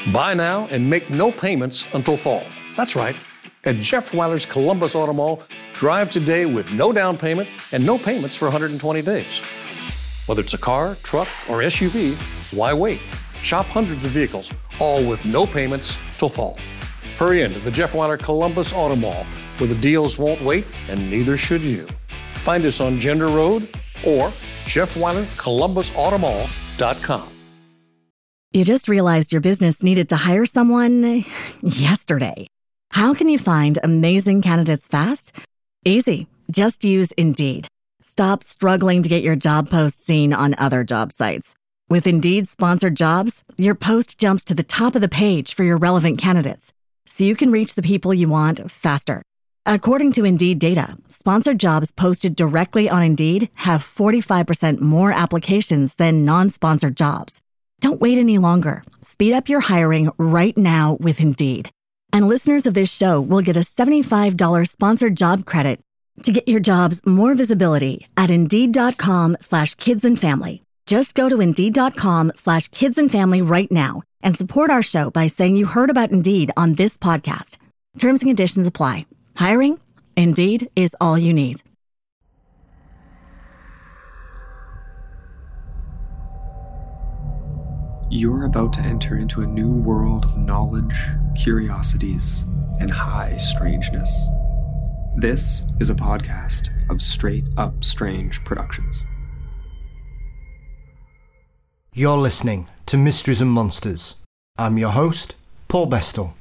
Buy now and make no payments until fall. That's right. At Jeff Weiler's Columbus Auto Mall, drive today with no down payment and no payments for 120 days. Whether it's a car, truck, or SUV, why wait? Shop hundreds of vehicles, all with no payments till fall. Hurry into the Jeff Weiler Columbus Auto Mall, where the deals won't wait and neither should you. Find us on Gender Road or JeffWeilerColumbusAutomall.com. You just realized your business needed to hire someone yesterday. How can you find amazing candidates fast? Easy. Just use Indeed. Stop struggling to get your job post seen on other job sites. With Indeed sponsored jobs, your post jumps to the top of the page for your relevant candidates, so you can reach the people you want faster. According to Indeed data, sponsored jobs posted directly on Indeed have 45% more applications than non-sponsored jobs. Don't wait any longer. Speed up your hiring right now with Indeed. And listeners of this show will get a $75 sponsored job credit to get your jobs more visibility at Indeed.com/kidsandfamily. Just go to Indeed.com/kidsandfamily right now and support our show by saying you heard about Indeed on this podcast. Terms and conditions apply. Hiring? Indeed is all you need. You're about to enter into a new world of knowledge, curiosities, and high strangeness. This is a podcast of Straight Up Strange Productions. You're listening to Mysteries and Monsters. I'm your host, Paul Bestel.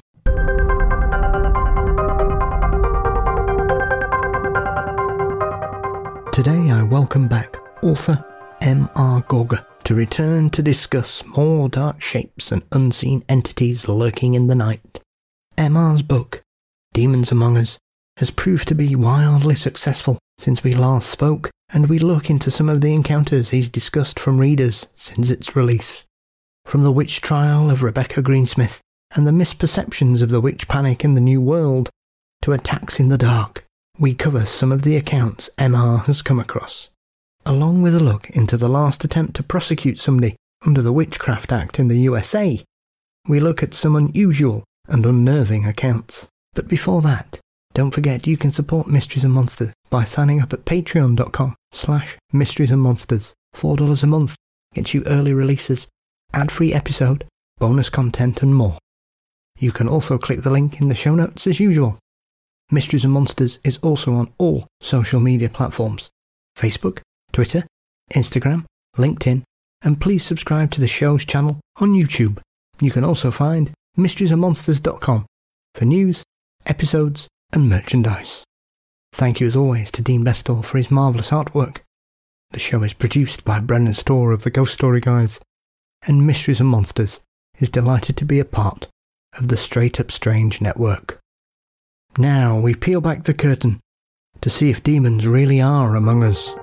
Today I welcome back author M.R. Gorga to return to discuss more dark shapes and unseen entities lurking in the night. M.R.'s book, Demons Among Us, has proved to be wildly successful since we last spoke, and we look into some of the encounters he's discussed from readers since its release. From the witch trial of Rebecca Greensmith and the misperceptions of the witch panic in the New World to attacks in the dark, we cover some of the accounts M.R. has come across, along with a look into the last attempt to prosecute somebody under the Witchcraft Act in the USA. We look at some unusual and unnerving accounts. But before that, don't forget you can support Mysteries and Monsters by signing up at patreon.com/Mysteries and Monsters. $4 a month gets you early releases, ad-free episode, bonus content and more. You can also click the link in the show notes as usual. Mysteries and Monsters is also on all social media platforms: Facebook, Twitter, Instagram, LinkedIn, and please subscribe to the show's channel on YouTube. You can also find mysteriesandmonsters.com for news, episodes, and merchandise. Thank you as always to Dean Bestel for his marvellous artwork. The show is produced by Brendan Storr of the Ghost Story Guys, and Mysteries and Monsters is delighted to be a part of the Straight Up Strange network. Now we peel back the curtain to see if demons really are among us.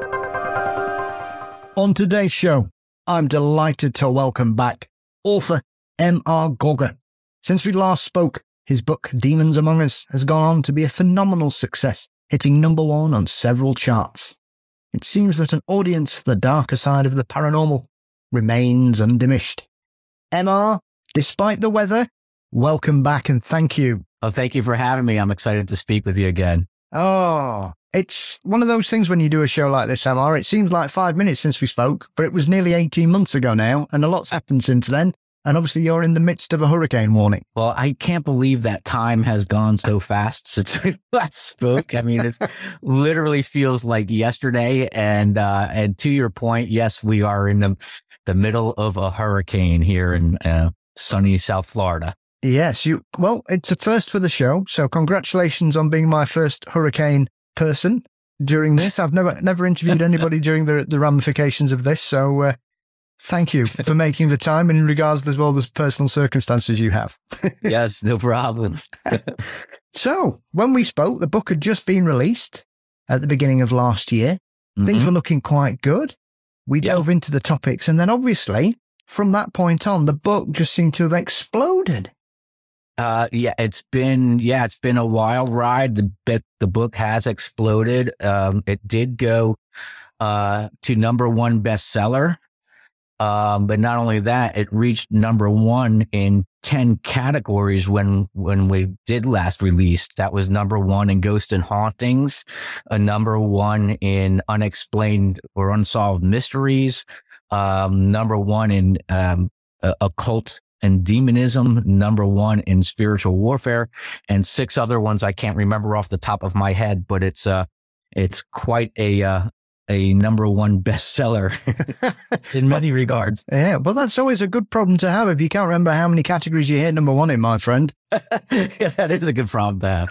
On today's show, I'm delighted to welcome back author M.R. Gorga. Since we last spoke, his book Demons Among Us has gone on to be a phenomenal success, hitting #1 on several charts. It seems that an audience for the darker side of the paranormal remains undiminished. M.R., despite the weather, welcome back and thank you. Oh, thank you for having me. I'm excited to speak with you again. Oh, it's one of those things when you do a show like this, M.R., it seems like 5 minutes since we spoke, but it was nearly 18 months ago now, and a lot's happened since then. And obviously you're in the midst of a hurricane warning. Well, I can't believe that time has gone so fast since we last spoke. I mean, it literally feels like yesterday. And to your point, yes, we are in the middle of a hurricane here in sunny South Florida. Yes, well, it's a first for the show. So congratulations on being my first hurricane person during this. I've never interviewed anybody during the ramifications of this. So thank you for making the time in regards as well as personal circumstances you have. Yes, no problem. So when we spoke, the book had just been released at the beginning of last year. Mm-hmm. Things were looking quite good. We dove into the topics, and then obviously from that point on, the book just seemed to have exploded. It's been a wild ride. The book has exploded. It did go to #1 bestseller But not only that, it reached number one in 10 categories when we did last release. That was number one in Ghost and Hauntings, number one in Unexplained or Unsolved Mysteries, number one in Occult and Demonism, number one in Spiritual Warfare, and 6 other ones I can't remember off the top of my head, but it's quite a number one bestseller in many regards. Yeah, well, that's always a good problem to have if you can't remember how many categories you hit number one in, my friend. Yeah, that is a good problem to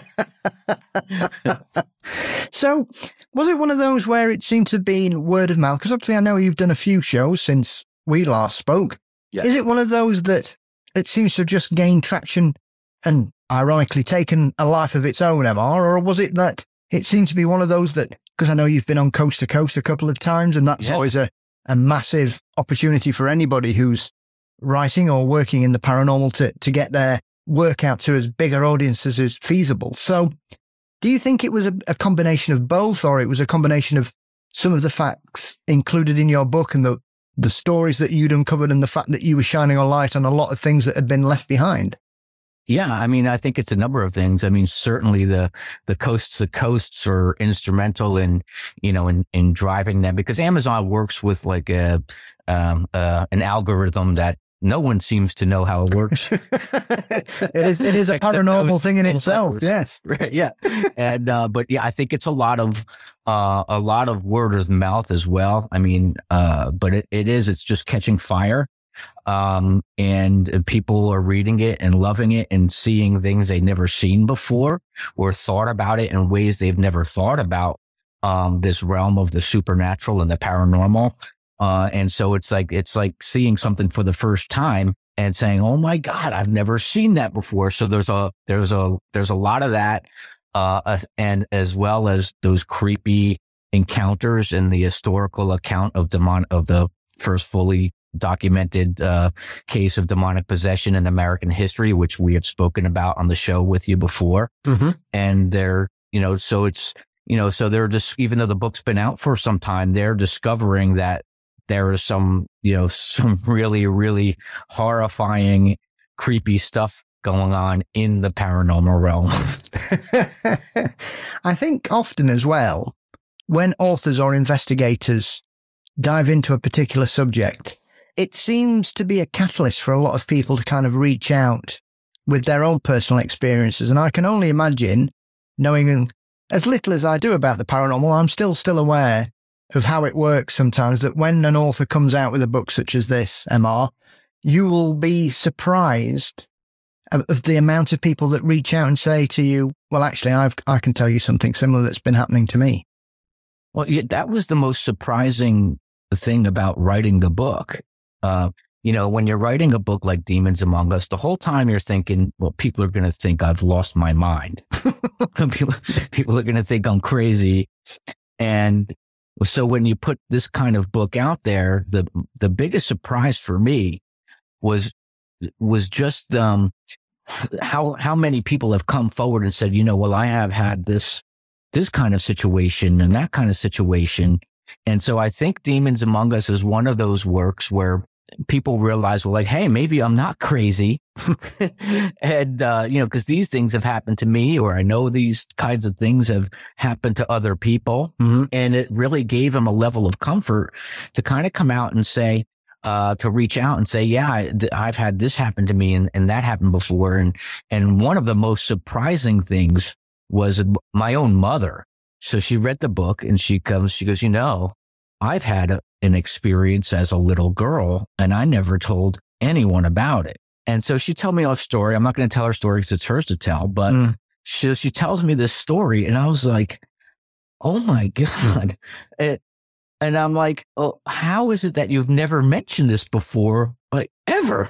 have. So, was it one of those where it seemed to be word of mouth? Because obviously I know you've done a few shows since we last spoke. Yes. Is it one of those that it seems to have just gained traction and ironically taken a life of its own, MR? Or was it that it seemed to be one of those that, because I know you've been on Coast to Coast a couple of times, and that's always a massive opportunity for anybody who's writing or working in the paranormal to get their work out to as bigger audiences as feasible. So do you think it was a combination of both, or it was a combination of some of the facts included in your book and the stories that you'd uncovered and the fact that you were shining a light on a lot of things that had been left behind? Yeah, I mean, I think it's a number of things. I mean, certainly the Coasts to Coasts are instrumental in driving them, because Amazon works with like an algorithm that no one seems to know how it works. It is a paranormal thing in itself. Yes. Right, yeah. And, but yeah, I think it's a lot of word of mouth as well. I mean, but it's just catching fire. And people are reading it and loving it and seeing things they've never seen before or thought about it in ways they've never thought about, this realm of the supernatural and the paranormal. And so it's like seeing something for the first time and saying, "Oh my God, I've never seen that before." So there's a lot of that, and as well as those creepy encounters and the historical account of the first fully documented case of demonic possession in American history, which we have spoken about on the show with you before. Mm-hmm. And they're, so it's, so they're just, even though the book's been out for some time, they're discovering that there is some really, really horrifying, creepy stuff going on in the paranormal realm. I think often as well, when authors or investigators dive into a particular subject, it seems to be a catalyst for a lot of people to kind of reach out with their own personal experiences. And I can only imagine, knowing as little as I do about the paranormal, I'm still aware of how it works sometimes, that when an author comes out with a book such as this, MR, you will be surprised of the amount of people that reach out and say to you, "Well, actually, I can tell you something similar that's been happening to me." Well, yeah, that was the most surprising thing about writing the book. When you're writing a book like Demons Among Us, the whole time you're thinking, well, people are going to think I've lost my mind. People are going to think I'm crazy. And so when you put this kind of book out there, the biggest surprise for me was just how many people have come forward and said, well, I have had this kind of situation and that kind of situation. And so I think Demons Among Us is one of those works where people realize, well, like, hey, maybe I'm not crazy. And, because these things have happened to me, or I know these kinds of things have happened to other people. Mm-hmm. And it really gave them a level of comfort to kind of come out and say, to reach out and say, yeah, I've had this happen to me and that happened before. And one of the most surprising things was my own mother. So she read the book and she goes, I've had an experience as a little girl and I never told anyone about it. And so she told me a story. I'm not going to tell her story because it's hers to tell, but she tells me this story and I was like, oh my God. And I'm like, oh, how is it that you've never mentioned this before, like ever?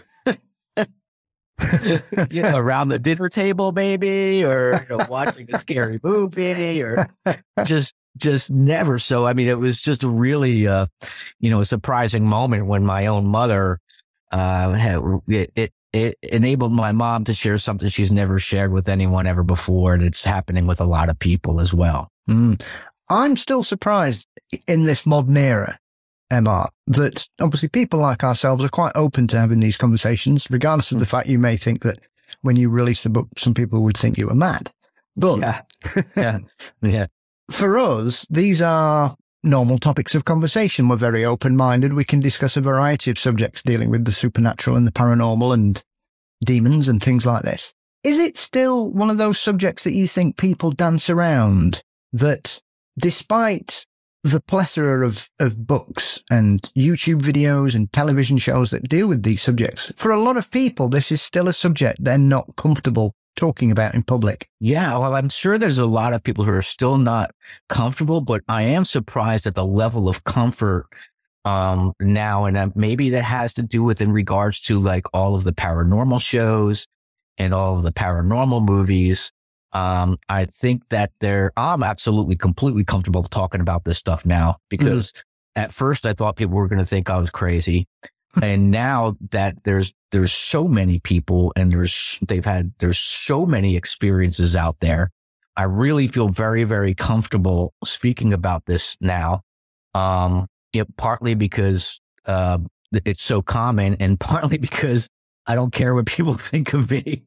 Around the dinner table, maybe, or watching a scary movie, or just never. So, I mean, it was just a really, a surprising moment when my own mother, it enabled my mom to share something she's never shared with anyone ever before. And it's happening with a lot of people as well. I'm still surprised in this modern era MR, that obviously people like ourselves are quite open to having these conversations, regardless of the fact you may think that when you release the book, some people would think you were mad. But yeah. For us, these are normal topics of conversation. We're very open-minded. We can discuss a variety of subjects dealing with the supernatural and the paranormal and demons and things like this. Is it still one of those subjects that you think people dance around, that despite the plethora of books and YouTube videos and television shows that deal with these subjects, for a lot of people, this is still a subject they're not comfortable talking about in public? Yeah, well, I'm sure there's a lot of people who are still not comfortable, but I am surprised at the level of comfort now. And maybe that has to do with in regards to like all of the paranormal shows and all of the paranormal movies. I think that I'm absolutely completely comfortable talking about this stuff now, because at first I thought people were going to think I was crazy. And now that there's so many people and there's so many experiences out there, I really feel very, very comfortable speaking about this now. Partly because it's so common, and partly because I don't care what people think of me.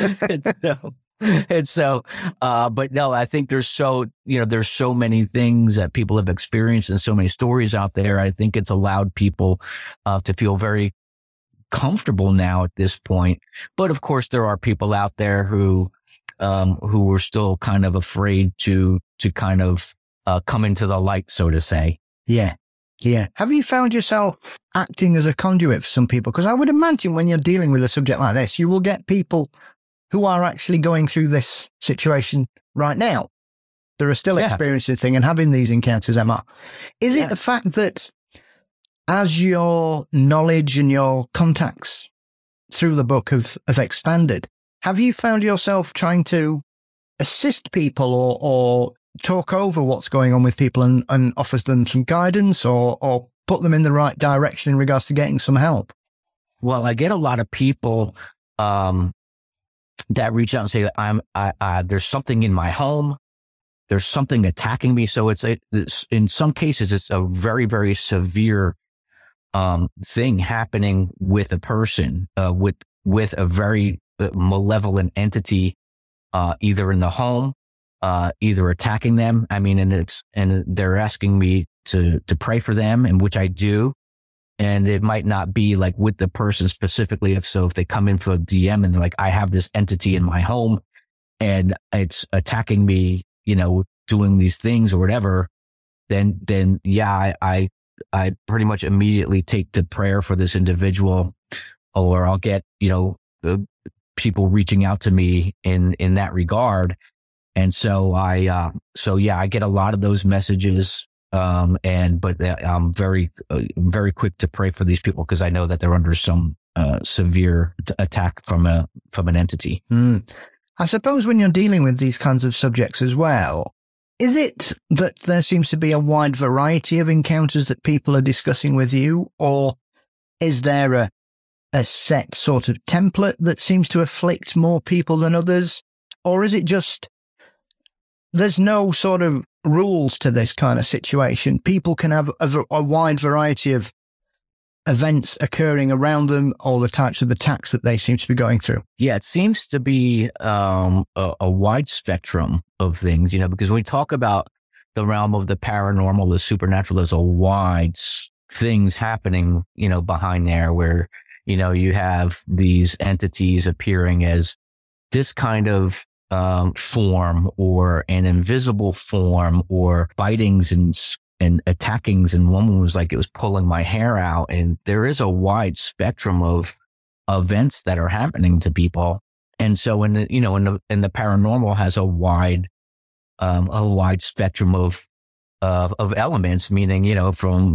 But no, I think there's so many things that people have experienced and so many stories out there. I think it's allowed people to feel very comfortable now at this point. But of course, there are people out there who were still kind of afraid to kind of come into the light, so to say. Yeah. Yeah. Have you found yourself acting as a conduit for some people? Because I would imagine when you're dealing with a subject like this, you will get people who are actually going through this situation right now. There are still experiencing things and having these encounters, Emma. Is it the fact that as your knowledge and your contacts through the book have expanded, have you found yourself trying to assist people or talk over what's going on with people and offers them some guidance or put them in the right direction in regards to getting some help? Well, I get a lot of people that reach out and say that there's something in my home, there's something attacking me. So it's in some cases it's a very, very severe thing happening with a person, with a very malevolent entity, either in the home, either attacking them. I mean, and they're asking me to pray for them, and which I do. And it might not be like with the person specifically. If they come in for a DM and they're like, I have this entity in my home and it's attacking me, doing these things or whatever, then I pretty much immediately take the prayer for this individual, or I'll get, people reaching out to me in that regard. And so I get a lot of those messages. But I'm very, very quick to pray for these people because I know that they're under some severe attack from an entity. I suppose when you're dealing with these kinds of subjects as well, is it that there seems to be a wide variety of encounters that people are discussing with you, or is there a set sort of template that seems to afflict more people than others, or is it just there's no sort of rules to this kind of situation? People can have a wide variety of events occurring around them, all the types of attacks that they seem to be going through. Yeah, it seems to be a wide spectrum of things, because when we talk about the realm of the paranormal, the supernatural, there's a wide things happening, behind there where, you have these entities appearing as this kind of form, or an invisible form, or bitings and attackings. And one was like, it was pulling my hair out. And there is a wide spectrum of events that are happening to people. And so in the paranormal has a wide spectrum of elements, meaning, from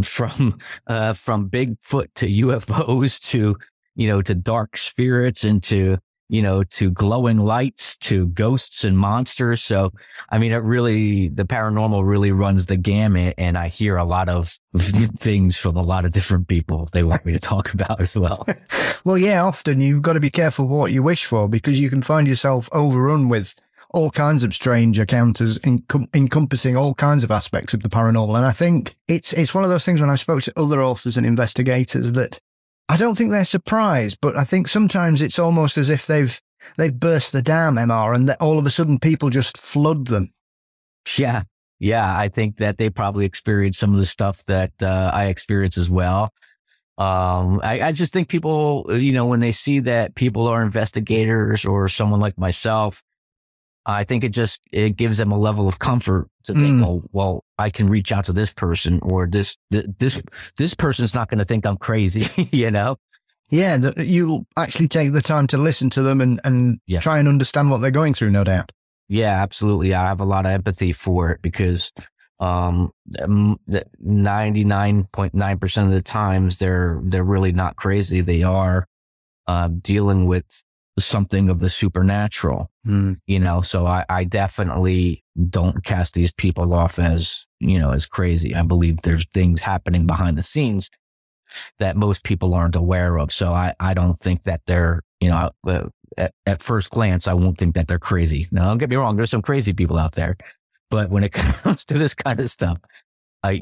Bigfoot to UFOs to dark spirits and to glowing lights, to ghosts and monsters. So, I mean, the paranormal really runs the gamut, and I hear a lot of things from a lot of different people they want me to talk about as well. Well, yeah, often you've got to be careful what you wish for, because you can find yourself overrun with all kinds of strange encounters encompassing all kinds of aspects of the paranormal. And I think it's one of those things when I spoke to other authors and investigators that I don't think they're surprised, but I think sometimes it's almost as if they've burst the dam, MR, and that all of a sudden people just flood them. Yeah. Yeah. I think that they probably experienced some of the stuff that I experienced as well. I just think people, when they see that people are investigators or someone like myself, I think it gives them a level of comfort to think, well, I can reach out to this person, or this person's not going to think I'm crazy, Yeah, you'll actually take the time to listen to them and try and understand what they're going through, no doubt. Yeah, absolutely. I have a lot of empathy for it because 99.9% of the times they're really not crazy. They are dealing with something of the supernatural, so I definitely don't cast these people off as, as crazy. I believe there's things happening behind the scenes that most people aren't aware of. So I don't think that they're, at first glance, I won't think that they're crazy. Now, don't get me wrong. There's some crazy people out there. But when it comes to this kind of stuff, I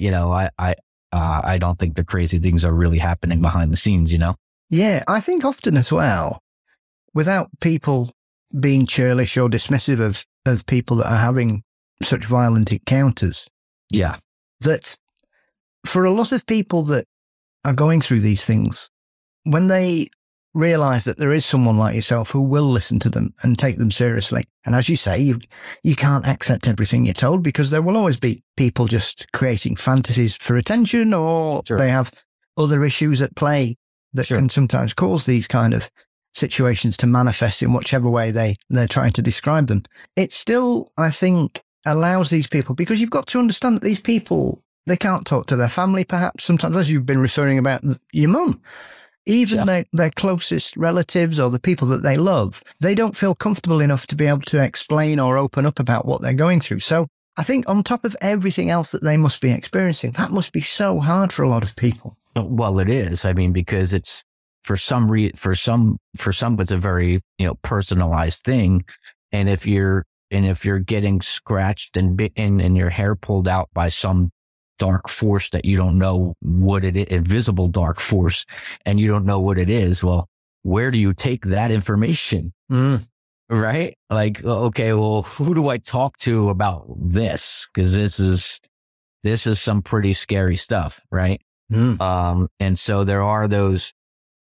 don't think the crazy things are really happening behind the scenes, Yeah, I think often as well, without people being churlish or dismissive of people that are having such violent encounters. Yeah. That for a lot of people that are going through these things, when they realize that there is someone like yourself who will listen to them and take them seriously. And as you say, you can't accept everything you're told, because there will always be people just creating fantasies for attention, or they have other issues at play that can sometimes cause these kind of situations to manifest in whichever way they're trying to describe them. It still, I think, allows these people, because you've got to understand that these people, they can't talk to their family, perhaps, sometimes, as you've been referring about your mum. Even their closest relatives or the people that they love, they don't feel comfortable enough to be able to explain or open up about what they're going through. So I think on top of everything else that they must be experiencing, that must be so hard for a lot of people. Well, it is. I mean, because it's for some it's a very, personalized thing. And if you're getting scratched and bitten and your hair pulled out by some dark force that you don't know what it is, invisible dark force, and you don't know what it is, well, where do you take that information? Right? Like, okay, well, who do I talk to about this? Because this is some pretty scary stuff, right? And so there are those,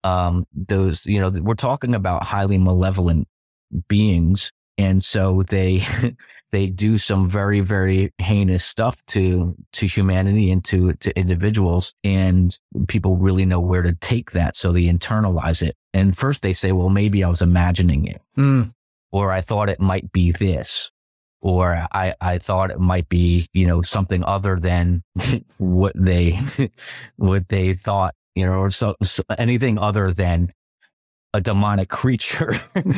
we're talking about highly malevolent beings, and so they do some very, very heinous stuff to humanity and to individuals, and people really know where to take that. So they internalize it. And first they say, well, maybe I was imagining it, or I thought it might be this, or I thought it might be, something other than what they thought, or so anything other than a demonic creature,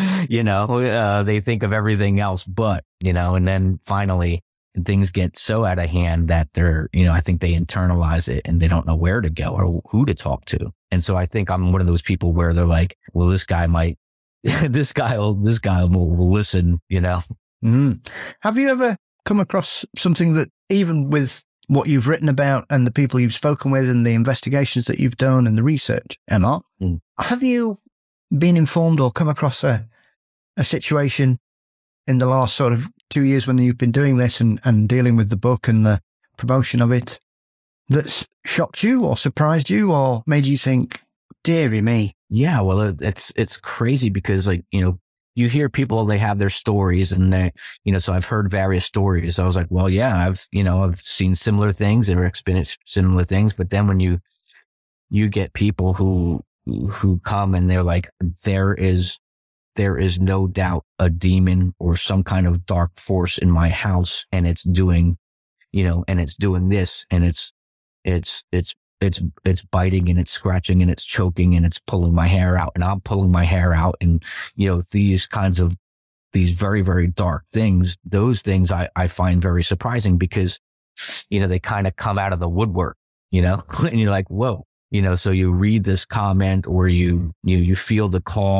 they think of everything else, but, and then finally things get so out of hand that they're, I think they internalize it and they don't know where to go or who to talk to. And so I think I'm one of those people where they're like, well, this guy will listen, Have you ever come across something that, even with what you've written about and the people you've spoken with and the investigations that you've done and the research, Emma, have you been informed or come across a situation in the last sort of 2 years when you've been doing this and dealing with the book and the promotion of it that's shocked you or surprised you or made you think, dearie me? Yeah, well, it's crazy because, like, you hear people, they have their stories and they, so I've heard various stories. I was like, well, yeah, I've seen similar things or experienced similar things. But then when you get people who come and they're like, there is no doubt a demon or some kind of dark force in my house, and it's doing, and it's doing this, and it's biting and it's scratching and it's choking and it's pulling my hair out and I'm pulling my hair out, and these kinds of these very, very dark things. Those things I find very surprising because they kind of come out of the woodwork, and you're like, whoa. So you read this comment or you feel the call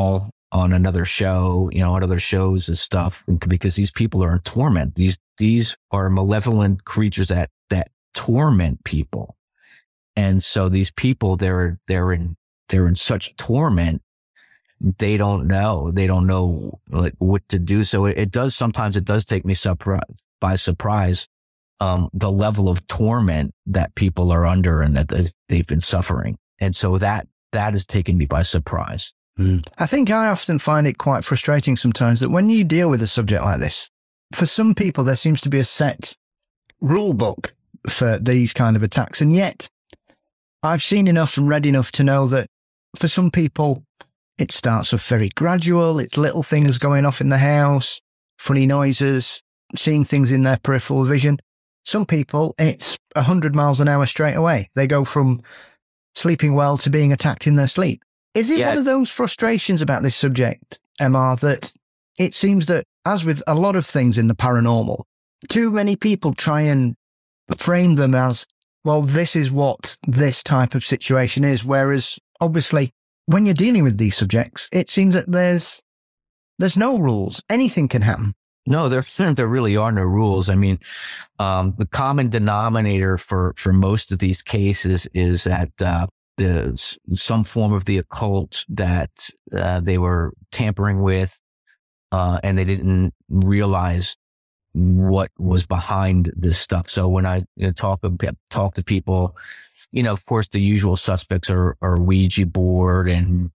on another show, on other shows and stuff, because these people are in torment. These are malevolent creatures that torment people. And so these people, they're in such torment. They don't know like what to do. So sometimes it does take me by surprise, the level of torment that people are under and that they've been suffering. And so that has taken me by surprise. I think I often find it quite frustrating sometimes that when you deal with a subject like this, for some people, there seems to be a set rule book for these kind of attacks. And yet I've seen enough and read enough to know that for some people, it starts off very gradual. It's little things going off in the house, funny noises, seeing things in their peripheral vision. Some people, it's 100 miles an hour straight away. They go from sleeping well to being attacked in their sleep. Is it one of those frustrations about this subject, MR, that it seems that, as with a lot of things in the paranormal, too many people try and frame them as, well, this is what this type of situation is, whereas obviously when you're dealing with these subjects, it seems that there's no rules. Anything can happen. No, there really are no rules. I mean, the common denominator for most of these cases is that there's some form of the occult that they were tampering with, and they didn't realize what was behind this stuff. So when I talk to people, of course, the usual suspects are Ouija board and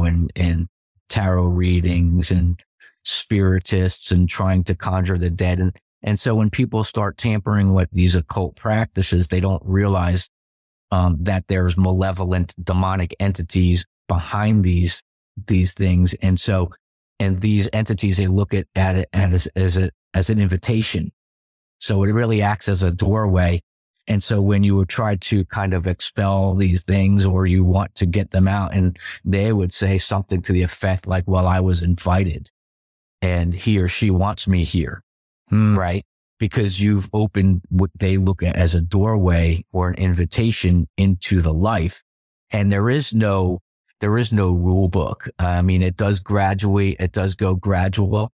tarot readings and spiritists and trying to conjure the dead. And so when people start tampering with these occult practices, they don't realize that there's malevolent demonic entities behind these things. And these entities, they look at it as an invitation. So it really acts as a doorway. And so when you would try to kind of expel these things or you want to get them out, and they would say something to the effect like, well, I was invited and he or she wants me here, right? Because you've opened what they look at as a doorway or an invitation into the life. And there is no rule book. I mean, it does graduate. It does go gradual.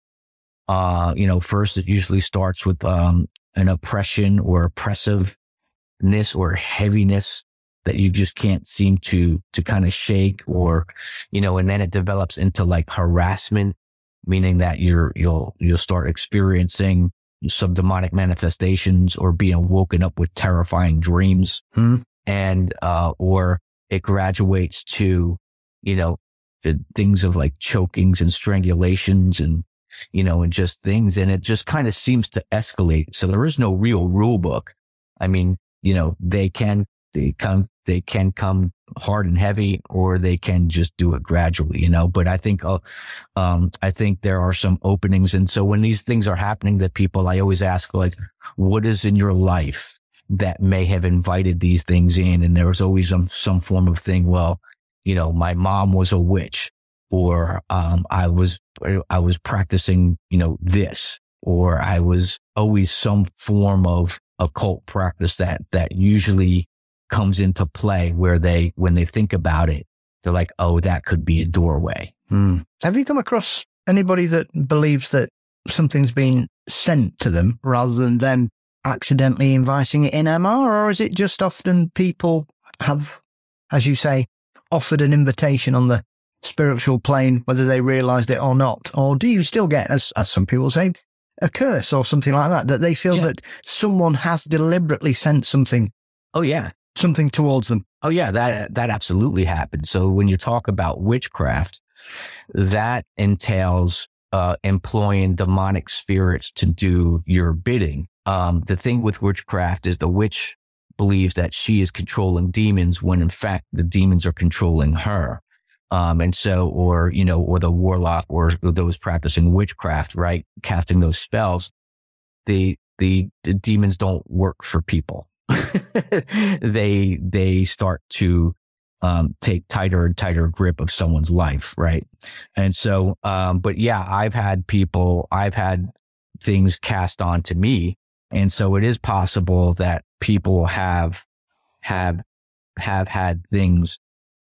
First it usually starts with an oppression or oppressiveness or heaviness that you just can't seem to kind of shake, or, and then it develops into like harassment, meaning that you'll start experiencing some demonic manifestations or being woken up with terrifying dreams. And, or it graduates to, the things of like chokings and strangulations and, and just things. And it just kind of seems to escalate. So there is no real rule book. I mean, they can come hard and heavy, or they can just do it gradually, but I think there are some openings. And so when these things are happening to people, I always ask, like, what is in your life that may have invited these things in? And there was always some form of thing. Well, my mom was a witch, or, I was practicing, this, or I was always some form of occult practice that usually comes into play where when they think about it, they're like, oh, that could be a doorway. Have you come across anybody that believes that something's been sent to them rather than them accidentally inviting it in, MR? Or is it just often people have, as you say, offered an invitation on the spiritual plane, whether they realized it or not? Or do you still get, as some people say, a curse or something like that they feel that someone has deliberately sent something? Oh, yeah. Something towards them. Oh, yeah, that absolutely happens. So when you talk about witchcraft, that entails employing demonic spirits to do your bidding. The thing with witchcraft is the witch believes that she is controlling demons when in fact the demons are controlling her. And so, or the warlock or those practicing witchcraft, right, casting those spells, the demons don't work for people. They start to take tighter and tighter grip of someone's life, right? And so, but yeah, I've had things cast onto me, and so it is possible that people have had things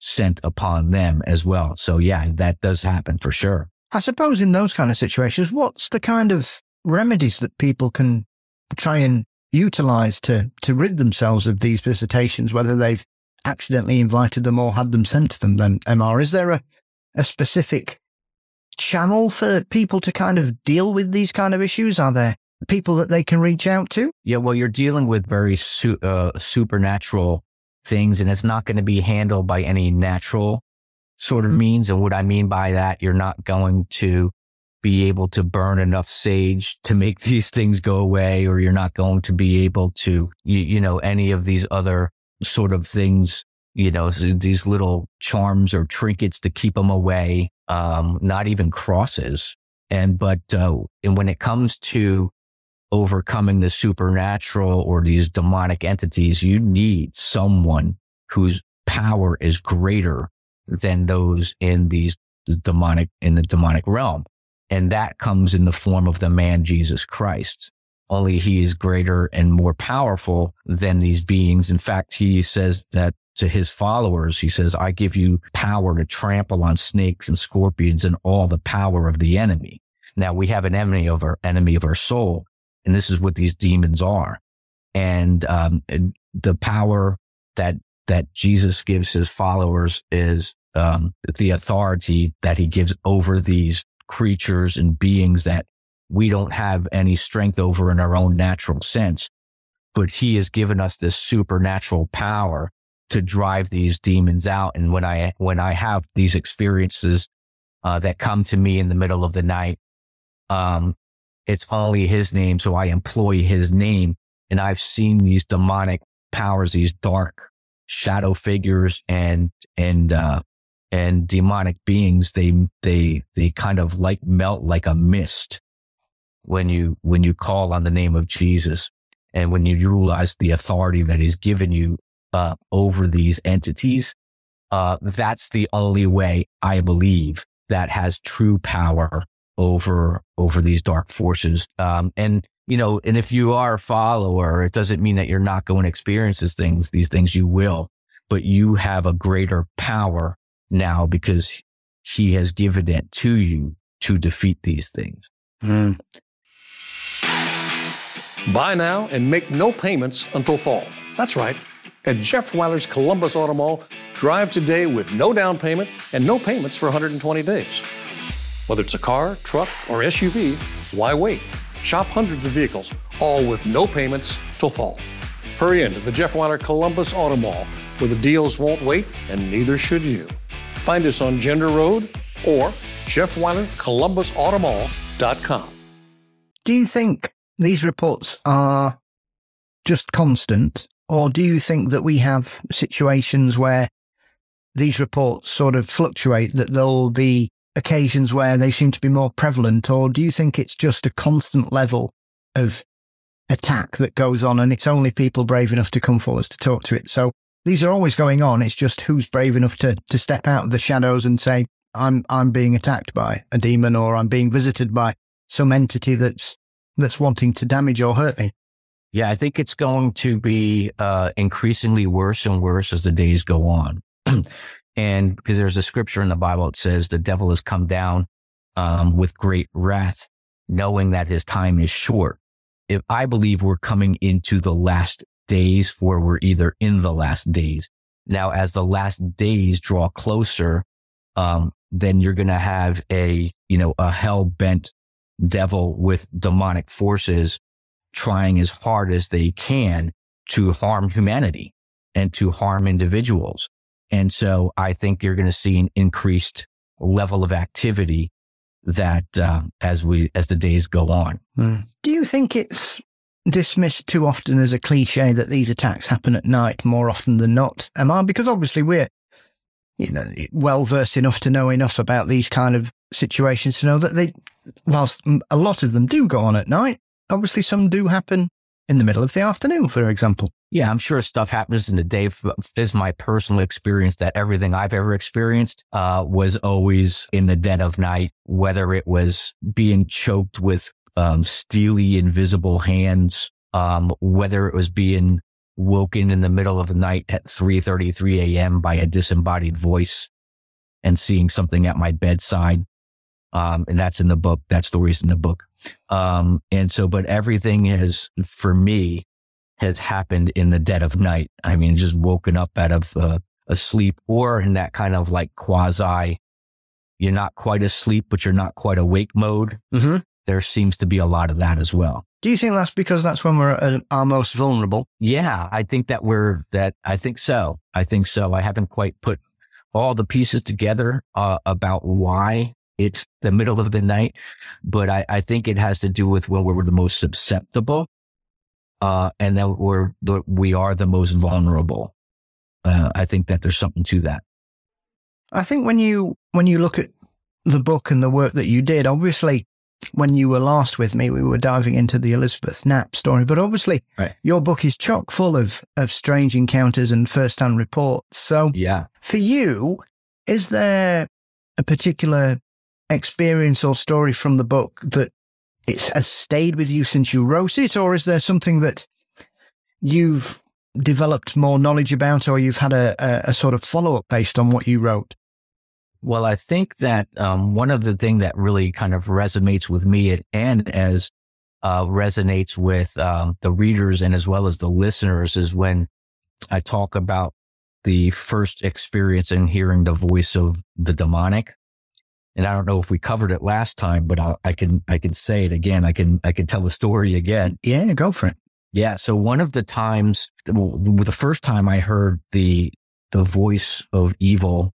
sent upon them as well. So yeah, that does happen for sure. I suppose in those kind of situations, what's the kind of remedies that people can try and utilize to rid themselves of these visitations, whether they've accidentally invited them or had them sent to them then, MR? Is there a specific channel for people to kind of deal with these kind of issues? Are there people that they can reach out to? Yeah, well, you're dealing with very supernatural things, and it's not going to be handled by any natural sort of means. And what I mean by that, you're not going to be able to burn enough sage to make these things go away, or you're not going to be able to, any of these other sort of things, these little charms or trinkets to keep them away, not even crosses. And when it comes to overcoming the supernatural or these demonic entities, you need someone whose power is greater than those in the demonic realm. And that comes in the form of the man, Jesus Christ. Only he is greater and more powerful than these beings. In fact, he says that to his followers, he says, I give you power to trample on snakes and scorpions and all the power of the enemy. Now we have an enemy of our soul. And this is what these demons are. And the power that Jesus gives his followers is the authority that he gives over these creatures and beings that we don't have any strength over in our own natural sense. But he has given us this supernatural power to drive these demons out. And when I have these experiences that come to me in the middle of the night, it's only his name. So I employ his name. And I've seen these demonic powers, these dark shadow figures and demonic beings. They kind of melt like a mist when you call on the name of Jesus. And when you utilize the authority that he's given you over these entities, that's the only way, I believe, that has true power over these dark forces. And if you are a follower, it doesn't mean that you're not going to experience these things you will, but you have a greater power now because he has given it to you to defeat these things. Mm. Buy now and make no payments until fall. That's right. At Jeff Weiler's Columbus Auto Mall, drive today with no down payment and no payments for 120 days. Whether it's a car, truck, or SUV, why wait? Shop hundreds of vehicles, all with no payments till fall. Hurry into the Jeff Weiler Columbus Auto Mall, where the deals won't wait and neither should you. Find us on Gender Road or JeffWeilerColumbusAutomall.com. Do you think these reports are just constant, or do you think that we have situations where these reports sort of fluctuate, that there'll be occasions where they seem to be more prevalent, or do you think it's just a constant level of attack that goes on and it's only people brave enough to come forward to talk to it? So these are always going on. It's just who's brave enough to step out of the shadows and say, I'm being attacked by a demon, or I'm being visited by some entity that's wanting to damage or hurt me. Yeah, I think it's going to be increasingly worse and worse as the days go on. And because there's a scripture in the Bible that says the devil has come down with great wrath, knowing that his time is short. If I believe we're coming into the last days, or we're either in the last days. Now, as the last days draw closer, then you're going to have a hell-bent devil with demonic forces trying as hard as they can to harm humanity and to harm individuals. And so I think you're going to see an increased level of activity that as the days go on. Do you think it's dismissed too often as a cliche that these attacks happen at night more often than not, Emma? Because obviously we're well versed enough to know enough about these kind of situations to know that whilst a lot of them do go on at night, obviously some do happen in the middle of the afternoon, for example. Yeah, I'm sure stuff happens in the day. This is my personal experience that everything I've ever experienced was always in the dead of night, whether it was being choked with steely, invisible hands, whether it was being woken in the middle of the night at 3:33 a.m. by a disembodied voice and seeing something at my bedside. And that's in the book. That story's in the book. But everything for me, has happened in the dead of night. I mean, just woken up out of a sleep, or in that kind of like quasi, you're not quite asleep, but you're not quite awake mode. Mm-hmm. There seems to be a lot of that as well. Do you think that's because that's when we're at our most vulnerable? Yeah, I think I think so. I haven't quite put all the pieces together about why it's the middle of the night, but I think it has to do with when we're the most susceptible. And then we are the most vulnerable. I think that there's something to that. I think when you look at the book and the work that you did, obviously, when you were last with me, we were diving into the Elizabeth Knapp story, but obviously your book is chock full of strange encounters and first-hand reports. So yeah, for you, is there a particular experience or story from the book that has stayed with you since you wrote it, or is there something that you've developed more knowledge about, or you've had a sort of follow-up based on what you wrote? Well, I think that one of the things that really kind of resonates with me and as resonates with the readers and as well as the listeners is when I talk about the first experience in hearing the voice of the demonic. And I don't know if we covered it last time, but I can say it again. I can tell the story again. Yeah, go for it. Yeah. So one of the times, the first time I heard the voice of evil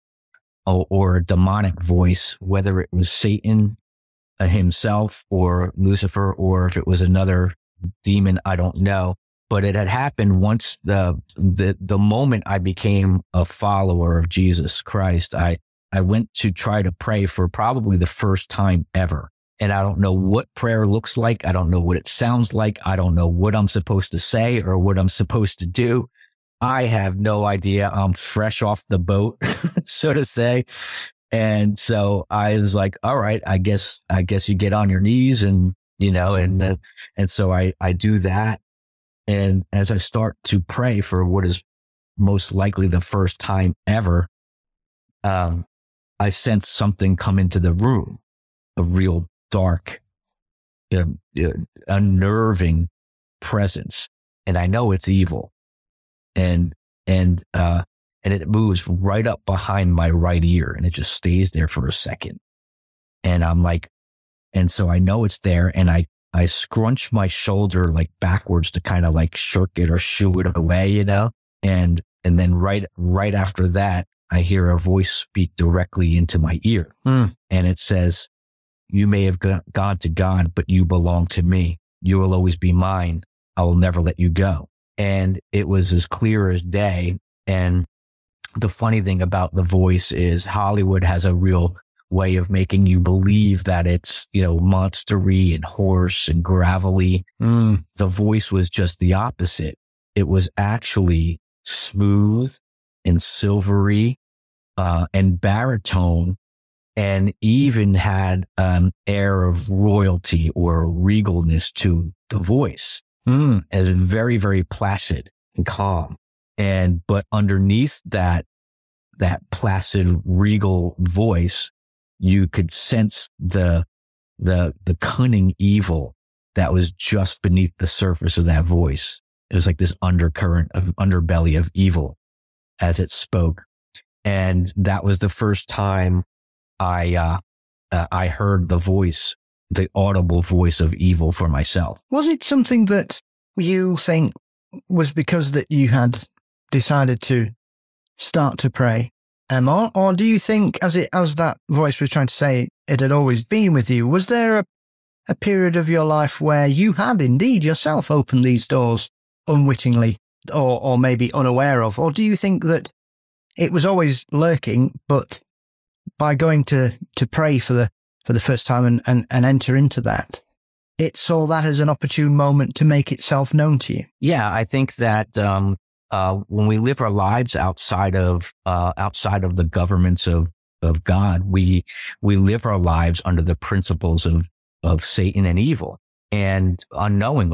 or a demonic voice, whether it was Satan himself or Lucifer, or if it was another demon, I don't know. But it had happened once the moment I became a follower of Jesus Christ. I went to try to pray for probably the first time ever. And I don't know what prayer looks like. I don't know what it sounds like. I don't know what I'm supposed to say or what I'm supposed to do. I have no idea. I'm fresh off the boat, so to say. And so I was like, all right, I guess you get on your knees and so I do that. And as I start to pray for what is most likely the first time ever, I sense something come into the room, a real dark, unnerving presence. And I know it's evil. And it moves right up behind my right ear and it just stays there for a second. And I'm like, and so I know it's there. And I scrunch my shoulder like backwards to kind of like shirk it or shoo it away, and then right after that, I hear a voice speak directly into my ear. And it says, "You may have gone to God, but you belong to me. You will always be mine. I will never let you go." And it was as clear as day. And the funny thing about the voice is Hollywood has a real way of making you believe that it's, monstery and hoarse and gravelly. The voice was just the opposite. It was actually smooth and silvery and baritone, and even had an air of royalty or regalness to the voice. As very, very placid and calm. But underneath that placid, regal voice, you could sense the cunning evil that was just beneath the surface of that voice. It was like this underbelly of evil as it spoke. And that was the first time I heard the voice, the audible voice of evil for myself. Was it something that you think was because that you had decided to start to pray, or do you think, as that voice was trying to say, it had always been with you? Was there a period of your life where you had indeed yourself opened these doors unwittingly, or maybe unaware of? Or do you think that it was always lurking, but by going to pray for the first time and enter into that, it saw that as an opportune moment to make itself known to you? Yeah, I think that when we live our lives outside of the governments of God, we live our lives under the principles of Satan and evil, and unknowingly.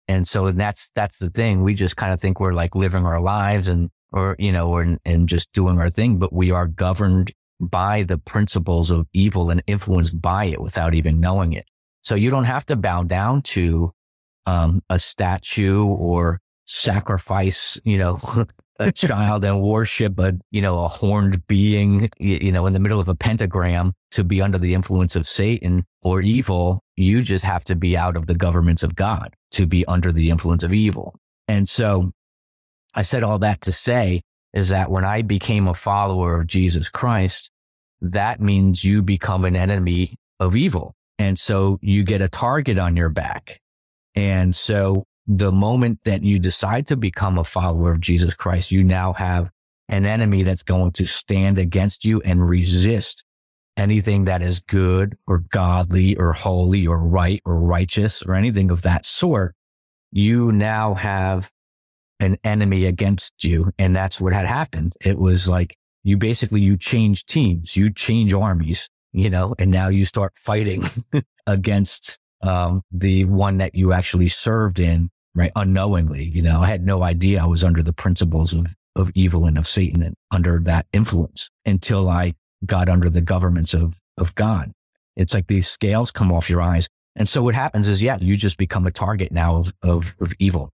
And so that's the thing. We just kind of think we're like living our lives and just doing our thing, but we are governed by the principles of evil and influenced by it without even knowing it. So you don't have to bow down to a statue or sacrifice, a child and worship a horned being, in the middle of a pentagram to be under the influence of Satan or evil. You just have to be out of the governments of God to be under the influence of evil. And so I said all that to say is that when I became a follower of Jesus Christ, that means you become an enemy of evil. And so you get a target on your back. And so the moment that you decide to become a follower of Jesus Christ, you now have an enemy that's going to stand against you and resist anything that is good or godly or holy or right or righteous or anything of that sort. You now have an enemy against you. And that's what had happened. It was like you change teams, you change armies, and now you start fighting against the one that you actually served in, right? Unknowingly, I had no idea I was under the principles of evil and of Satan and under that influence until I got under the governments of God. It's like these scales come off your eyes. And so what happens is, you just become a target now of evil.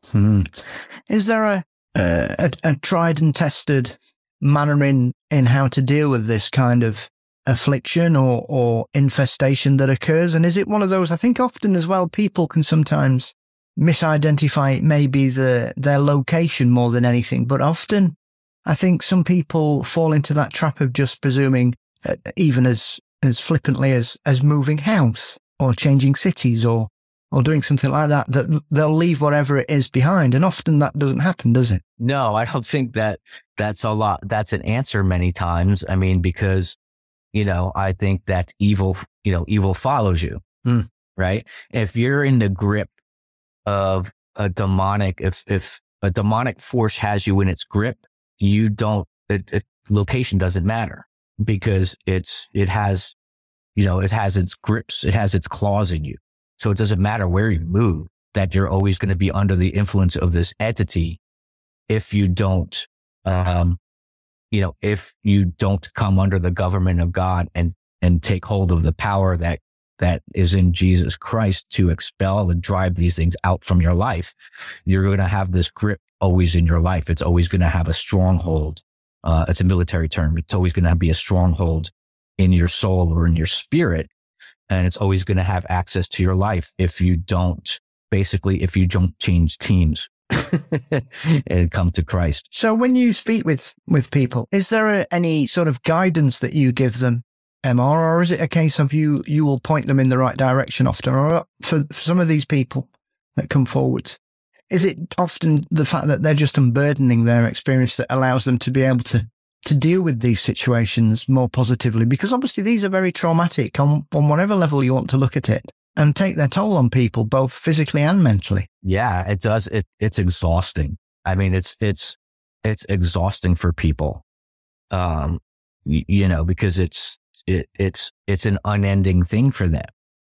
Is there a tried and tested manner in how to deal with this kind of affliction or infestation that occurs? And is it one of those, I think often as well, people can sometimes misidentify maybe their location more than anything, but often I think some people fall into that trap of just presuming, even as flippantly as moving house or changing cities or doing something like that they'll leave whatever it is behind. And often that doesn't happen, does it? No, I don't think that's an answer many times. I mean, because, I think that evil follows you, right? If you're in the grip of a demonic, if a demonic force has you in its grip, location doesn't matter because it has its grips, it has its claws in you. So it doesn't matter where you move, that you're always going to be under the influence of this entity if you don't, if you don't come under the government of God and take hold of the power that is in Jesus Christ to expel and drive these things out from your life. You're going to have this grip always in your life. It's always going to have a stronghold. It's a military term. It's always going to be a stronghold in your soul or in your spirit. And it's always going to have access to your life if you don't change teams and come to Christ. So when you speak with people, is there any sort of guidance that you give them, MR, or is it a case of you will point them in the right direction often? Or for some of these people that come forward, is it often the fact that they're just unburdening their experience that allows them to be able to deal with these situations more positively? Because obviously these are very traumatic on whatever level you want to look at it, and take their toll on people, both physically and mentally. Yeah, it does. It's exhausting. I mean, it's exhausting for people, because it's an unending thing for them,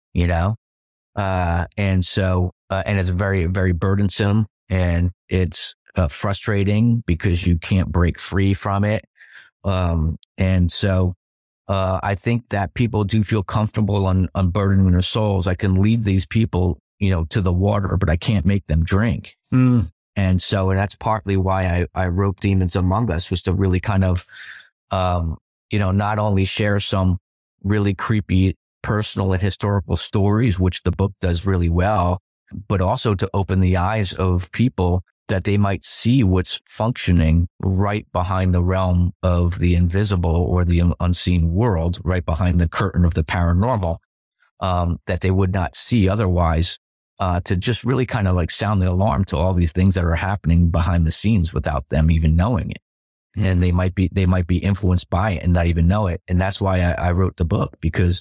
and so, and it's very, very burdensome, and it's frustrating because you can't break free from it. And so, I think that people do feel comfortable unburdening their souls. I can lead these people, to the water, but I can't make them drink. And so, and that's partly why I wrote Demons Among Us, was to really kind of, not only share some really creepy personal and historical stories, which the book does really well, but also to open the eyes of people that they might see what's functioning right behind the realm of the invisible or the unseen world, right behind the curtain of the paranormal, that they would not see otherwise, to just really kind of like sound the alarm to all these things that are happening behind the scenes without them even knowing it. And they might be influenced by it and not even know it. And that's why I wrote the book, because,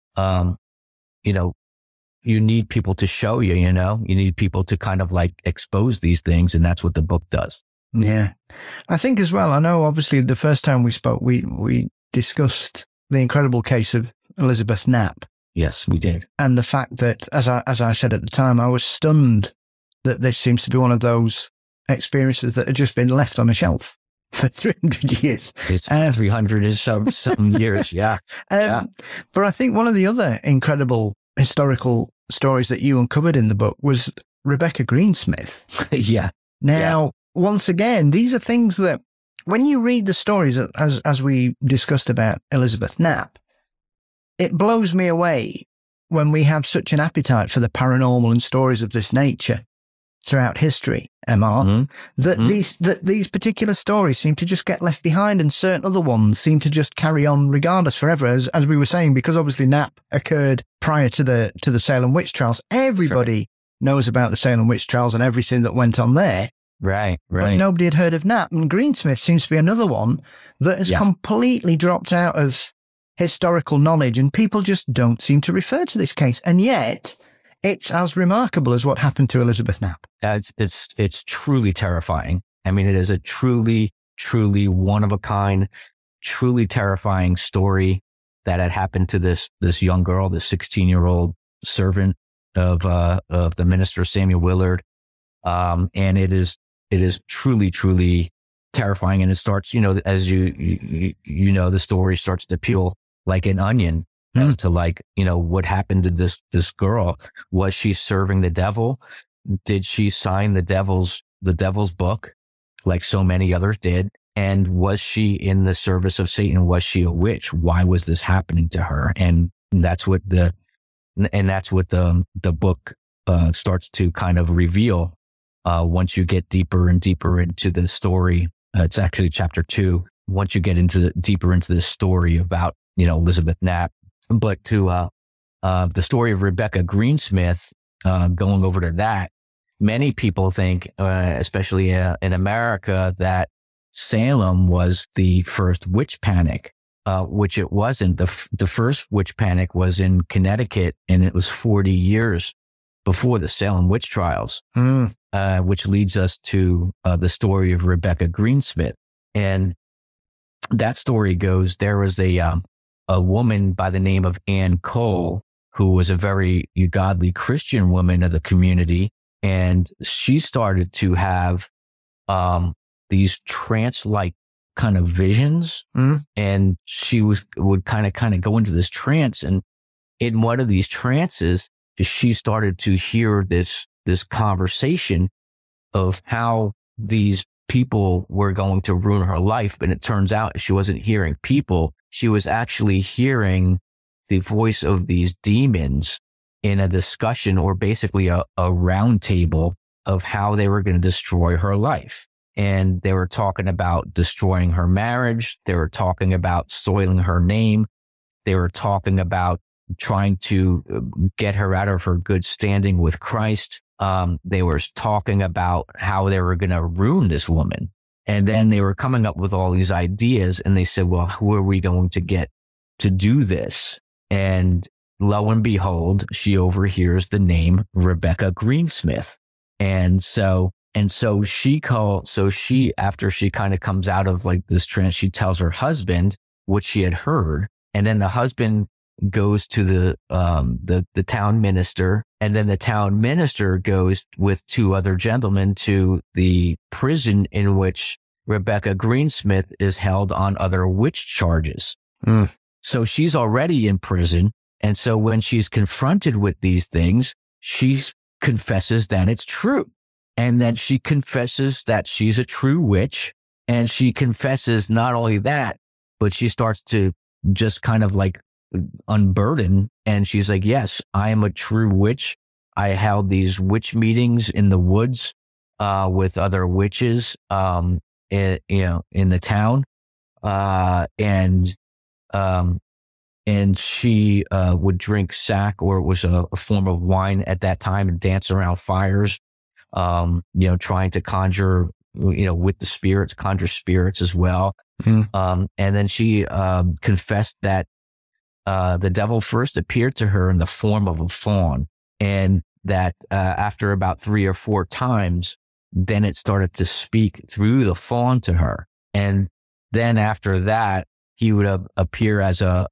you need people to show you, you need people to kind of like expose these things. And that's what the book does. Yeah. I think as well, I know obviously the first time we spoke, we discussed the incredible case of Elizabeth Knapp. Yes, we did. And the fact that, as I said at the time, I was stunned that this seems to be one of those experiences that have just been left on a shelf for 300 years. It's 300 is some years, yeah. But I think one of the other incredible historical stories that you uncovered in the book was Rebecca Greensmith. Yeah. Now, once again, these are things that when you read the stories, as we discussed about Elizabeth Knapp, it blows me away when we have such an appetite for the paranormal and stories of this nature throughout history, MR, that these particular stories seem to just get left behind, and certain other ones seem to just carry on regardless forever, as we were saying, because obviously Knapp occurred prior to the Salem witch trials. Everybody knows about the Salem witch trials and everything that went on there. Right. But nobody had heard of Knapp. And Greensmith seems to be another one that has completely dropped out of historical knowledge, and people just don't seem to refer to this case. And yet, it's as remarkable as what happened to Elizabeth Knapp. It's truly terrifying. I mean, it is a truly one of a kind, truly terrifying story that had happened to this young girl, this 16-year-old servant of the minister Samuel Willard. And it is truly terrifying. And it starts, as you know, the story starts to peel like an onion as to what happened to this girl. Was she serving the devil? Did she sign the devil's book like so many others did? And was she in the service of Satan? Was she a witch? Why was this happening to her? And that's what the book starts to kind of reveal once you get deeper and deeper into the story. It's actually chapter 2. Once you get deeper into this story about Elizabeth Knapp, but to the story of Rebecca Greensmith, going over to that, many people think, especially in America, that Salem was the first witch panic, which it wasn't. The first witch panic was in Connecticut, and it was 40 years before the Salem witch trials, which leads us to the story of Rebecca Greensmith. And that story goes, there was a woman by the name of Anne Cole, who was a very godly Christian woman of the community. And she started to have these trance-like kind of visions. And she would kind of go into this trance. And in one of these trances, she started to hear this conversation of how these people were going to ruin her life. But it turns out she wasn't hearing people. She was actually hearing the voice of these demons in a discussion, or basically a round table of how they were going to destroy her life. And they were talking about destroying her marriage. They were talking about soiling her name. They were talking about trying to get her out of her good standing with Christ. They were talking about how they were going to ruin this woman. And then they were coming up with all these ideas, and they said, well, who are we going to get to do this? And lo and behold, she overhears the name Rebecca Greensmith. And so she after she kind of comes out of like this trance, she tells her husband what she had heard. And then the husband goes to the town minister, and then the town minister goes with 2 other gentlemen to the prison in which Rebecca Greensmith is held on other witch charges. So she's already in prison. And so when she's confronted with these things, she confesses that it's true. And then she confesses that she's a true witch. And she confesses not only that, but she starts to just kind of like unburden. And she's like, yes, I am a true witch. I held these witch meetings in the woods with other witches in the town. And she would drink sack, or it was a form of wine at that time, and dance around fires, trying to conjure, with the spirits, conjure spirits as well. And then she confessed that the devil first appeared to her in the form of a fawn, and that after about 3 or 4 times, then it started to speak through the fawn to her. And then after that, he would appear as a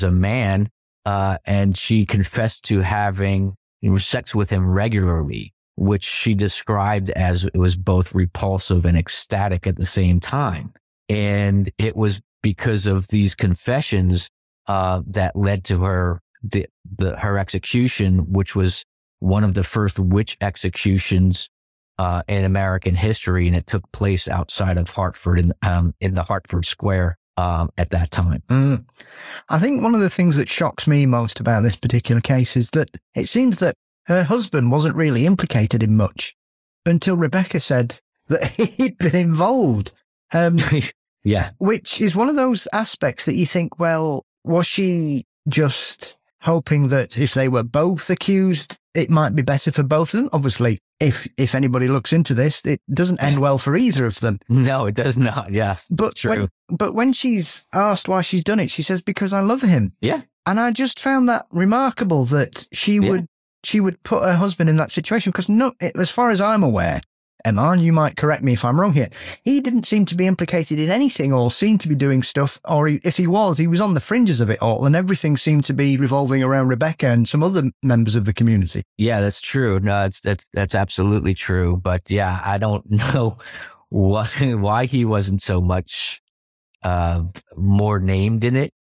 man, and she confessed to having sex with him regularly. which she described as it was both repulsive and ecstatic at the same time. And it was because of these confessions that led to her execution, which was one of the first witch executions in American history, and it took place outside of Hartford in the Hartford Square at that time. I think one of the things that shocks me most about this particular case is that it seems that her husband wasn't really implicated in much until Rebecca said that he'd been involved. Yeah. Which is one of those aspects that you think, well, was she just hoping that if they were both accused, it might be better for both of them? Obviously, if anybody looks into this, it doesn't end well for either of them. No, it does not. Yes, but true. But when she's asked why she's done it, she says, because I love him. Yeah. And I just found that remarkable that she would put her husband in that situation, because as far as I'm aware, Emma, and you might correct me if I'm wrong here, he didn't seem to be implicated in anything or seem to be doing stuff, or if he was on the fringes of it all, and everything seemed to be revolving around Rebecca and some other members of the community. Yeah, that's true. No, that's absolutely true. But yeah, I don't know why he wasn't so much more named in it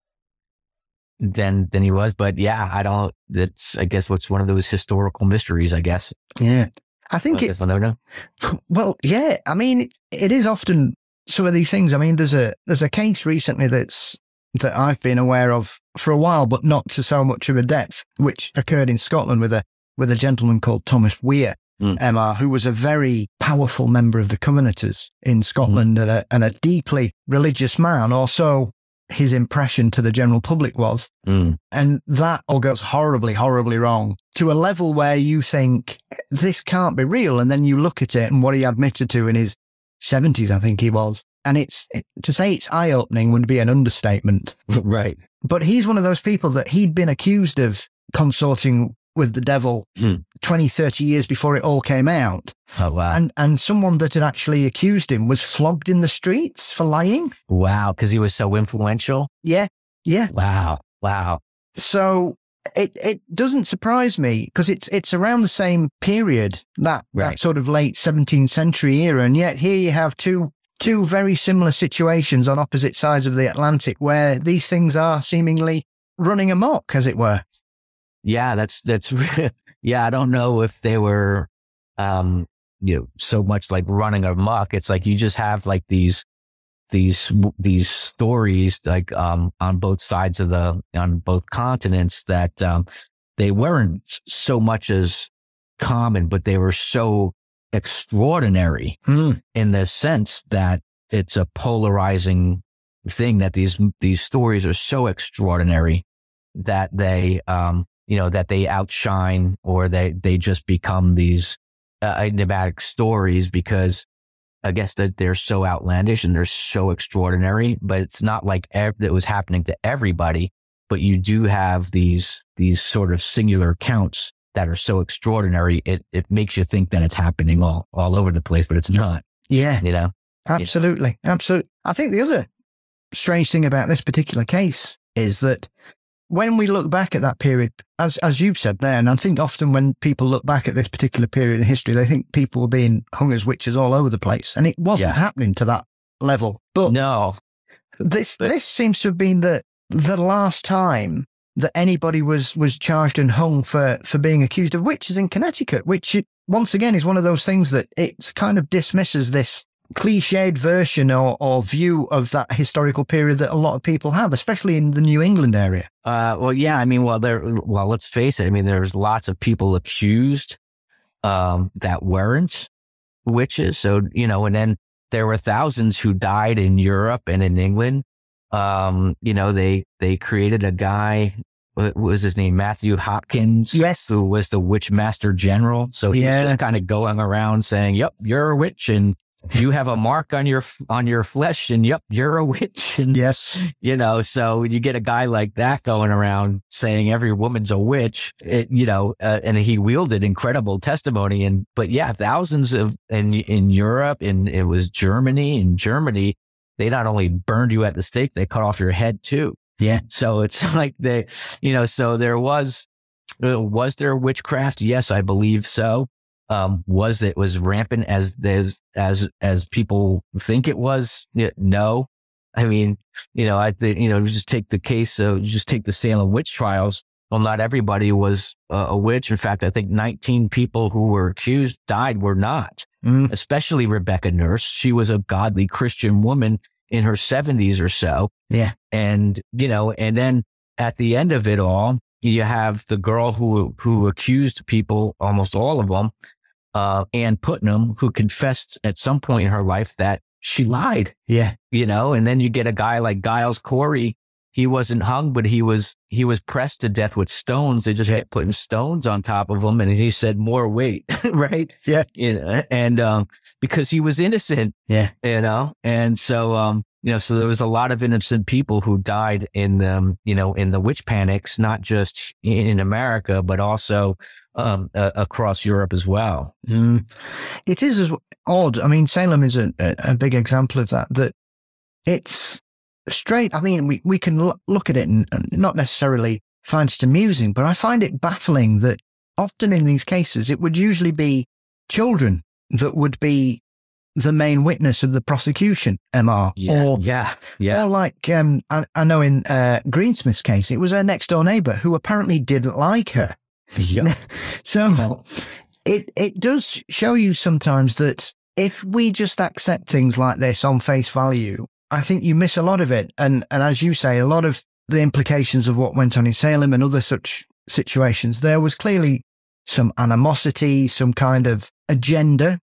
than he was. But yeah, I guess what's one of those historical mysteries, I guess. Yeah. I think we'll never know. Well, yeah. I mean, it is often some of these things. I mean, there's a case recently that I've been aware of for a while, but not to so much of a depth, which occurred in Scotland with a gentleman called Thomas Weir, Emma, who was a very powerful member of the Covenanters in Scotland and a deeply religious man, or so his impression to the general public was. And that all goes horribly, horribly wrong to a level where you think this can't be real. And then you look at it and what he admitted to in his 70s, I think he was. And to say it's eye-opening would be an understatement. Right. But he's one of those people that he'd been accused of consorting with the devil 20, 30 years before it all came out. Oh, wow. And someone that had actually accused him was flogged in the streets for lying. Wow, because he was so influential? Yeah, yeah. Wow. So it doesn't surprise me, because it's around the same period, that sort of late 17th century era, and yet here you have two very similar situations on opposite sides of the Atlantic where these things are seemingly running amok, as it were. Yeah, that's yeah. I don't know if they were, so much like running amok. It's like you just have like these stories like on both sides on both continents that they weren't so much as common, but they were so extraordinary in the sense that it's a polarizing thing, that these stories are so extraordinary that they that they outshine, or they just become these enigmatic stories, because I guess that they're so outlandish and they're so extraordinary. But it's not like that was happening to everybody, but you do have these sort of singular accounts that are so extraordinary. It makes you think that it's happening all over the place, but it's not. Yeah. Absolutely. Absolutely. I think the other strange thing about this particular case is that when we look back at that period, as you've said there, and I think often when people look back at this particular period in history, they think people were being hung as witches all over the place, and it wasn't happening to that level. But no, this seems to have been the last time that anybody was charged and hung for being accused of witches in Connecticut, which once again is one of those things that it kind of dismisses this cliched version or view of that historical period that a lot of people have, especially in the New England area. Let's face it. I mean, there's lots of people accused that weren't witches. So, and then there were thousands who died in Europe and in England. They created a guy, what was his name? Matthew Hopkins. Yes. Who was the witch master general. So he's just kind of going around saying, yep, you're a witch, and you have a mark on your flesh, and yep, you're a witch. And, yes. So you get a guy like that going around saying every woman's a witch, and he wielded incredible testimony. But thousands in Europe, and it was Germany. In Germany, they not only burned you at the stake, they cut off your head too. Yeah. So it's like so there was there witchcraft? Yes, I believe so. Was it was rampant as people think it was? No. I mean, just take the case of, just take the Salem witch trials. Well, not everybody was a witch. In fact, I think 19 people who were accused were not, especially Rebecca Nurse. She was a godly Christian woman in her 70s or so. Yeah. And, and then at the end of it all, you have the girl who accused people, almost all of them, Ann Putnam, who confessed at some point in her life that she lied. Yeah. And then you get a guy like Giles Corey. He wasn't hung, but he was pressed to death with stones. They just kept putting stones on top of him, and he said, "More weight," right? Yeah. And because he was innocent. Yeah. And so so there was a lot of innocent people who died in the witch panics, not just in America, but also across Europe as well. It is odd. I mean, Salem is a big example of that. That it's straight. I mean, we can look at it and not necessarily find it amusing, but I find it baffling that often in these cases, it would usually be children that would be the main witness of the prosecution, MR. Or like, I know in Greensmith's case, it was her next door neighbor who apparently didn't like her. Yeah. So it does show you sometimes that if we just accept things like this on face value, I think you miss a lot of it. And as you say, a lot of the implications of what went on in Salem and other such situations, there was clearly some animosity, some kind of agenda,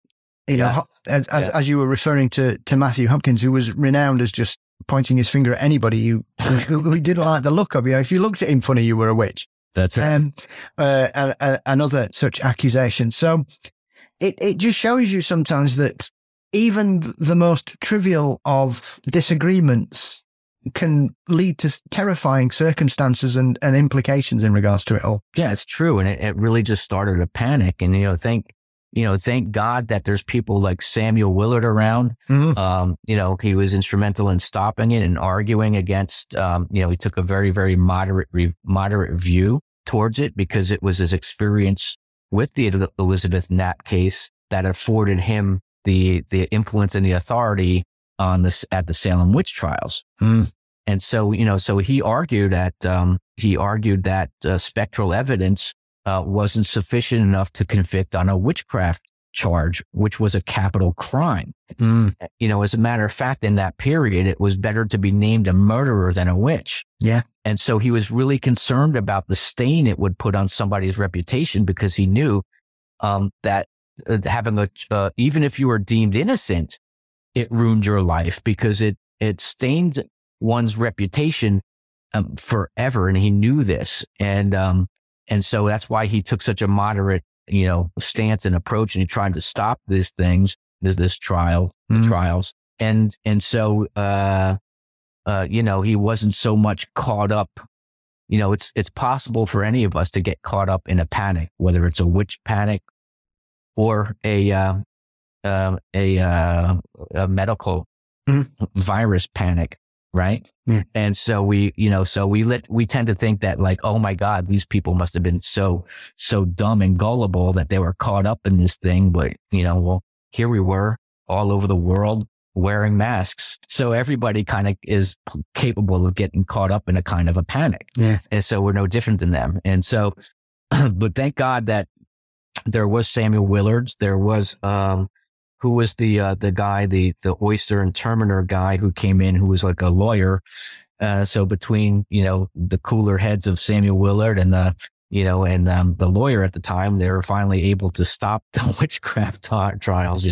as you were referring to Matthew Hopkins, who was renowned as just pointing his finger at anybody who didn't like the look of you. If you looked at him funny, you were a witch. That's right. And other such accusations. So it just shows you sometimes that even the most trivial of disagreements can lead to terrifying circumstances and implications in regards to it all. Yeah, it's true. And it really just started a panic. And, thank God that there's people like Samuel Willard around. Mm-hmm. He was instrumental in stopping it and arguing against, he took a very, very moderate view towards it because it was his experience with the Elizabeth Knapp case that afforded him the influence and the authority on this at the Salem witch trials. And so, so he argued that spectral evidence wasn't sufficient enough to convict on a witchcraft charge, which was a capital crime. As a matter of fact, in that period, it was better to be named a murderer than a witch. Yeah. And so he was really concerned about the stain it would put on somebody's reputation because he knew that having even if you were deemed innocent, it ruined your life because it stained one's reputation forever. And he knew this. And so that's why he took such a moderate, stance and approach, and he tried to stop these things, this trials. And so, he wasn't so much caught up. It's possible for any of us to get caught up in a panic, whether it's a witch panic or a medical virus panic. Right. Yeah. And so we tend to think that like, oh my God, these people must have been so dumb and gullible that they were caught up in this thing. But, here we were all over the world wearing masks. So everybody kind of is capable of getting caught up in a kind of a panic. Yeah. And so we're no different than them. And so, but thank God that there was Samuel Willards. There was, who was the guy, the oyster and terminer guy who came in, who was like a lawyer. So between, the cooler heads of Samuel Willard and the lawyer at the time, they were finally able to stop the witchcraft trials,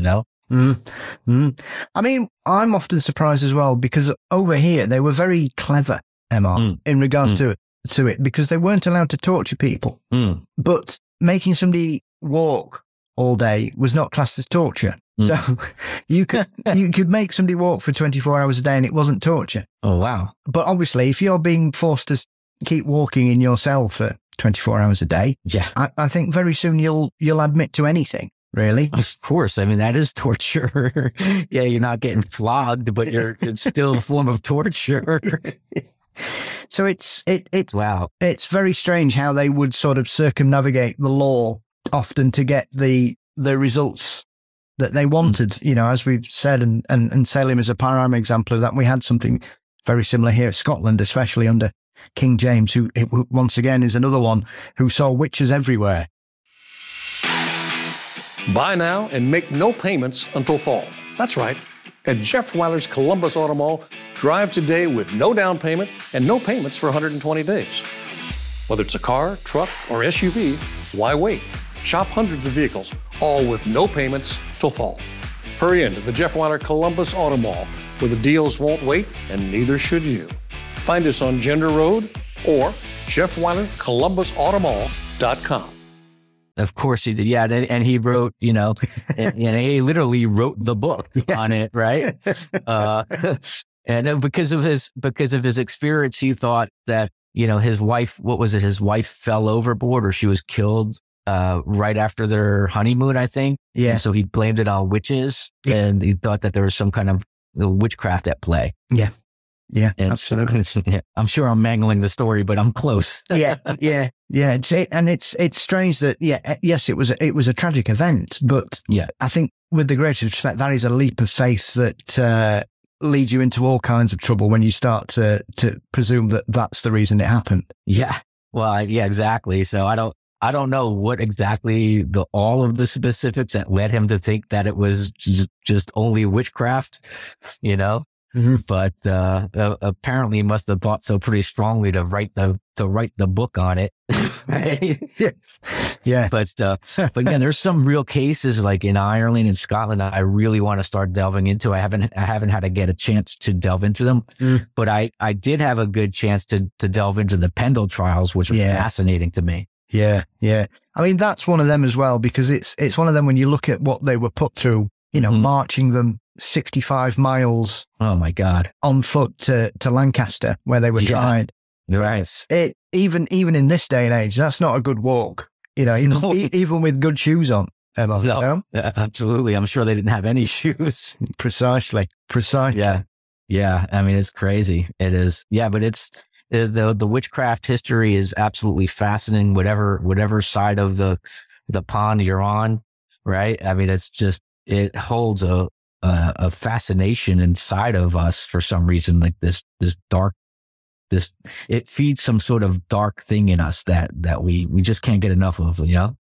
I mean, I'm often surprised as well because over here they were very clever, MR, in regards to it because they weren't allowed to torture people. But making somebody walk all day was not classed as torture. So you could make somebody walk for 24 hours a day and it wasn't torture. Oh, wow. But obviously, if you're being forced to keep walking in your cell for 24 hours a day, I think very soon you'll admit to anything, really. Of course. I mean, that is torture. Yeah, you're not getting flogged, but it's still a form of torture. So it's wow. It's very strange how they would sort of circumnavigate the law often to get the the results that they wanted. You know, as we've said, and Salem is a prime example of that. We had something very similar here at Scotland, especially under King James, who once again is another one who saw witches everywhere. Buy now and make no payments until fall. That's right. At Jeff Weiler's Columbus Auto Mall, drive today with no down payment and no payments for 120 days. Whether it's a car, truck, or SUV, why wait? Shop hundreds of vehicles, all with no payments till fall. Hurry into the Jeff Weiler Columbus Auto Mall, where the deals won't wait and neither should you. Find us on Gender Road or JeffWeilerColumbusAutomall.com. Of course he did. Yeah. And he wrote, you know, and he literally wrote the book on it. Right. And because of his experience, he thought that, you know, his wife fell overboard or she was killed right after their honeymoon, I think. Yeah. And so he blamed it on witches and he thought that there was some kind of witchcraft at play. Yeah. Yeah, and absolutely. I'm sure I'm mangling the story, but I'm close. Yeah. It's strange that yes, it was a tragic event, but I think with the greatest respect, that is a leap of faith that leads you into all kinds of trouble when you start to presume that that's the reason it happened. Yeah. Well, yeah, exactly. So I don't know what exactly all of the specifics that led him to think that it was just only witchcraft, you know. Mm-hmm. But apparently, he must have thought so pretty strongly to write the book on it. Right? Yeah. But again, there's some real cases like in Ireland and Scotland I really want to start delving into. I haven't had to get a chance to delve into them, but I did have a good chance to delve into the Pendle trials, which was fascinating to me. Yeah. I mean, that's one of them as well, because it's one of them when you look at what they were put through. You know, marching them 65 miles. Oh my God! On foot to Lancaster, where they were tried. Right. Even in this day and age, that's not a good walk. You know, even with good shoes on. Emma, no, you know? Absolutely. I'm sure they didn't have any shoes. Precisely. Yeah. I mean, it's crazy. It is. Yeah, but it's the witchcraft history is absolutely fascinating. Whatever side of the pond you're on, right? I mean, it's just. It holds a fascination inside of us for some reason, like this dark, it feeds some sort of dark thing in us that we just can't get enough of, you know?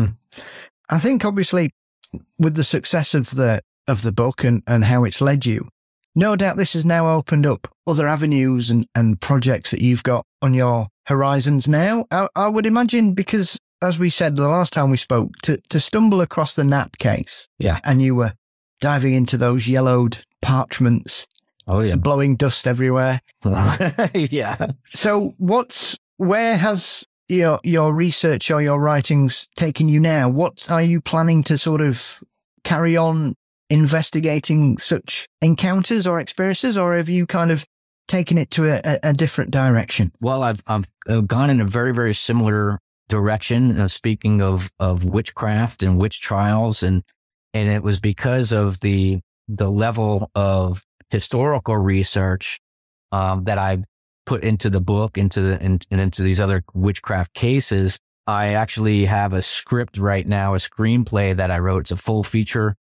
I think obviously with the success of the book and how it's led you, no doubt this has now opened up other avenues and projects that you've got on your horizons now. I would imagine, because as we said the last time we spoke, to stumble across the Knapp case, and you were diving into those yellowed parchments, blowing dust everywhere. Yeah. So where has your research or your writings taken you now? What are you planning to sort of carry on investigating such encounters or experiences, or have you kind of taken it to a different direction? Well, I've gone in a very, very similar direction, speaking of witchcraft and witch trials, and it was because of the level of historical research that I put into the book, into these other witchcraft cases. I actually have a script right now, a screenplay that I wrote. It's a full feature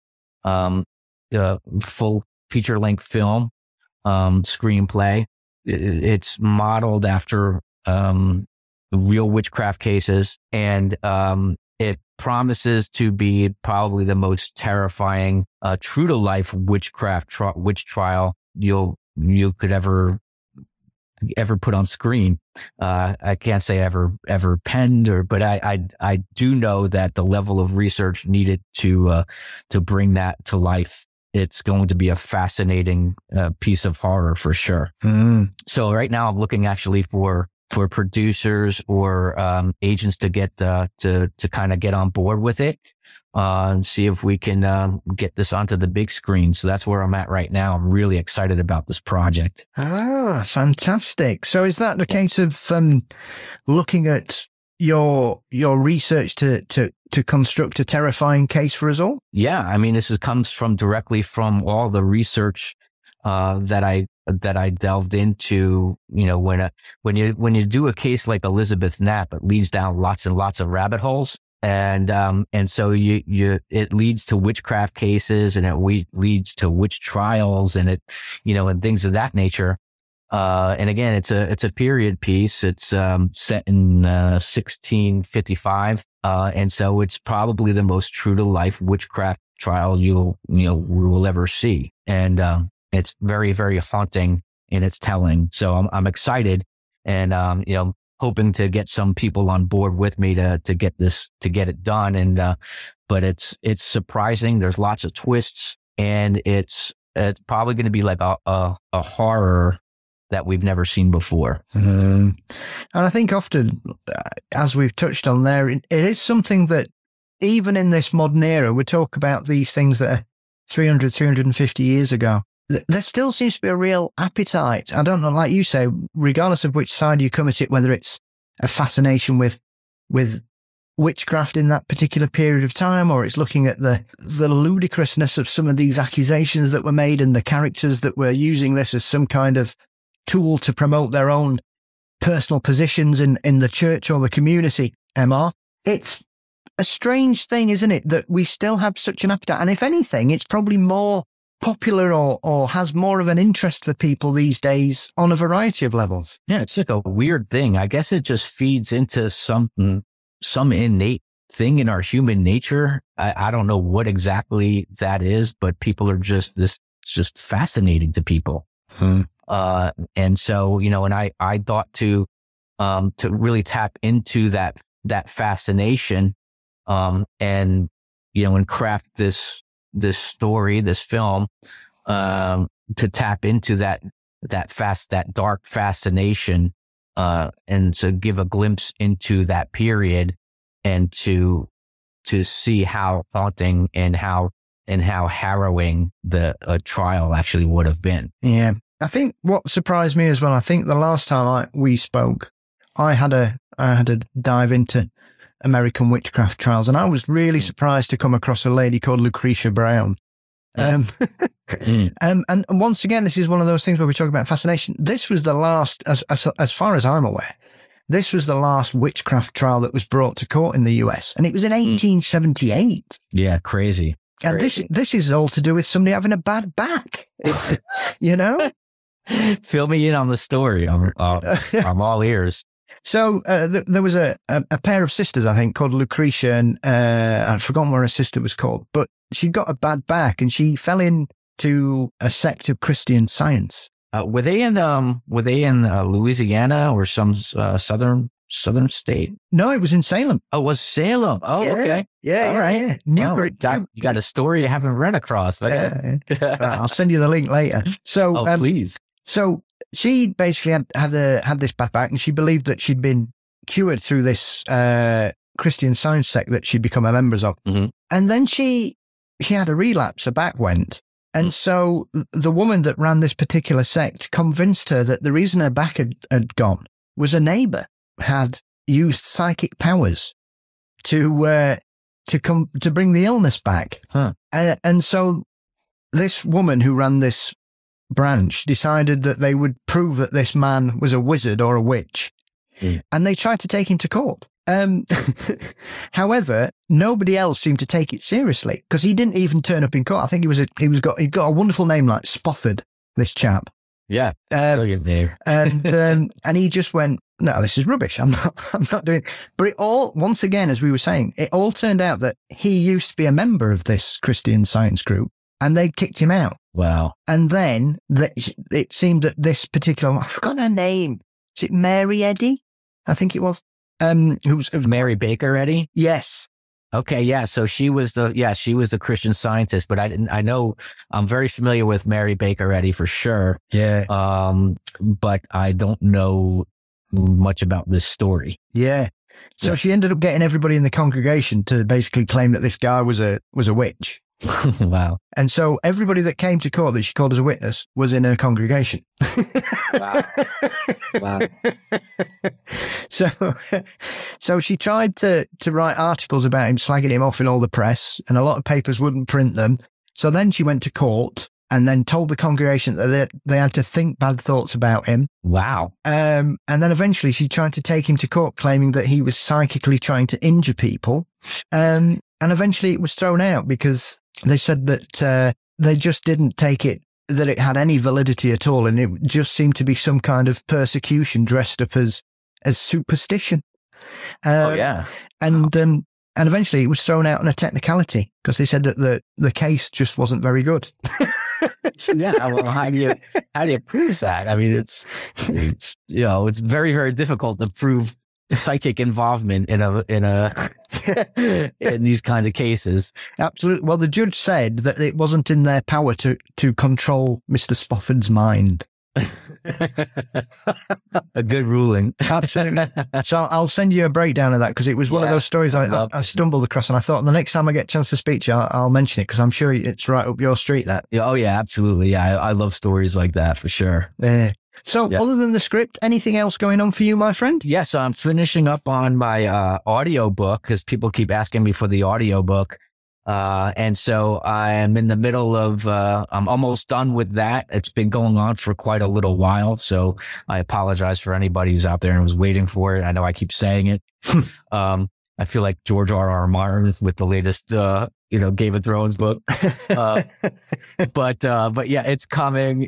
length film screenplay. It's modeled after real witchcraft cases, and it promises to be probably the most terrifying, true to life witch trial you could ever put on screen. I can't say ever penned, but I do know that the level of research needed to bring that to life, it's going to be a fascinating piece of horror for sure. So right now I'm looking actually for producers or agents to get to kind of get on board with it and see if we can get this onto the big screen. So that's where I'm at right now. I'm really excited about this project. Ah, fantastic. So is that the case of looking at your research to construct a terrifying case for us all? Yeah, I mean, this comes directly from all the research that I delved into. You know, when you do a case like Elizabeth Knapp, it leads down lots and lots of rabbit holes. And so it leads to witchcraft cases, and it leads to witch trials, and and things of that nature. And again, it's a period piece. It's set in 1655, and so it's probably the most true to life witchcraft trial we will ever see. And it's very, very haunting in its telling. So I'm excited, and hoping to get some people on board with me to get it done. And but it's surprising. There's lots of twists, and it's probably going to be like a horror that we've never seen before. And I think often, as we've touched on there, it is something that even in this modern era, we talk about these things that are 300, 350 years ago. There still seems to be a real appetite. I don't know, like you say, regardless of which side you come at it, whether it's a fascination with witchcraft in that particular period of time, or it's looking at the ludicrousness of some of these accusations that were made and the characters that were using this as some kind of tool to promote their own personal positions in the church or the community, MR. It's a strange thing, isn't it, that we still have such an appetite. And if anything, it's probably more popular or has more of an interest for people these days on a variety of levels. Yeah, it's like a weird thing. I guess it just feeds into some innate thing in our human nature. I don't know what exactly that is, but people are just fascinating to people. And so, and I thought to really tap into that fascination, and craft this story, this film, to tap into that dark fascination, and to give a glimpse into that period, and to see how haunting and how harrowing the trial actually would have been. Yeah. I think what surprised me as well, I think the last time we spoke, I had a dive into American witchcraft trials, and I was really surprised to come across a lady called Lucretia Brown. And once again, this is one of those things where we talk about fascination. This was the last, as far as I'm aware, this was the last witchcraft trial that was brought to court in the US, and it was in 1878. Yeah, crazy. And this is all to do with somebody having a bad back. It's, Fill me in on the story. I'm all ears. So there was a pair of sisters, I think, called Lucretia, and I've forgotten what her sister was called, but she got a bad back and she fell into a sect of Christian Science. Were they in Louisiana or some southern state? No, it was in Salem. Oh, it was Salem. Oh, yeah. Okay. Yeah. All right. Yeah. You got a story you haven't read across. But I'll send you the link later. So, please. So she basically had this bad back, and she believed that she'd been cured through this Christian Science sect that she'd become a member of. Mm-hmm. And then she had a relapse, her back went. And so the woman that ran this particular sect convinced her that the reason her back had gone was a neighbor had used psychic powers to bring the illness back. Huh. And so this woman who ran this branch decided that they would prove that this man was a wizard or a witch. And they tried to take him to court. However, nobody else seemed to take it seriously because he didn't even turn up in court. I think he'd got a wonderful name like Spofford, this chap. Yeah. There. And he just went, no, this is rubbish. I'm not doing it. But it all, once again, as we were saying, it all turned out that he used to be a member of this Christian Science group and they kicked him out. Wow. And then it seemed that this particular, I forgot her name. Is it Mary Eddy? I think it was. Who's Mary Baker Eddy? Yes. Okay, yeah. So she was the Christian Scientist, but I'm very familiar with Mary Baker Eddy for sure. Yeah. But I don't know much about this story. Yeah. So she ended up getting everybody in the congregation to basically claim that this guy was a witch. Wow. And so everybody that came to court that she called as a witness was in her congregation. Wow. So she tried to write articles about him, slagging him off in all the press, and a lot of papers wouldn't print them. So then she went to court and then told the congregation that they had to think bad thoughts about him. Wow. And then eventually she tried to take him to court, claiming that he was psychically trying to injure people. And eventually it was thrown out because they said that they just didn't take it, that it had any validity at all. And it just seemed to be some kind of persecution dressed up as superstition. And eventually it was thrown out on a technicality because they said that the case just wasn't very good. Yeah. Well, how do you prove that? I mean, it's it's very, very difficult to prove psychic involvement in these kind of cases. Absolutely. Well, the judge said that it wasn't in their power to control Mr. Spofford's mind. A good ruling. Absolutely. So I'll send you a breakdown of that because it was one of those stories I stumbled across, and I thought the next time I get a chance to speak to you, I'll mention it because I'm sure it's right up your street. That. Oh yeah, absolutely. Yeah, I love stories like that for sure. So other than the script, anything else going on for you, my friend? Yes, I'm finishing up on my audio book because people keep asking me for the audio book. And so I am in the middle of, I'm almost done with that. It's been going on for quite a little while. So I apologize for anybody who's out there and was waiting for it. I know I keep saying it. I feel like George R.R. Martin with the latest, Game of Thrones book. But yeah, it's coming.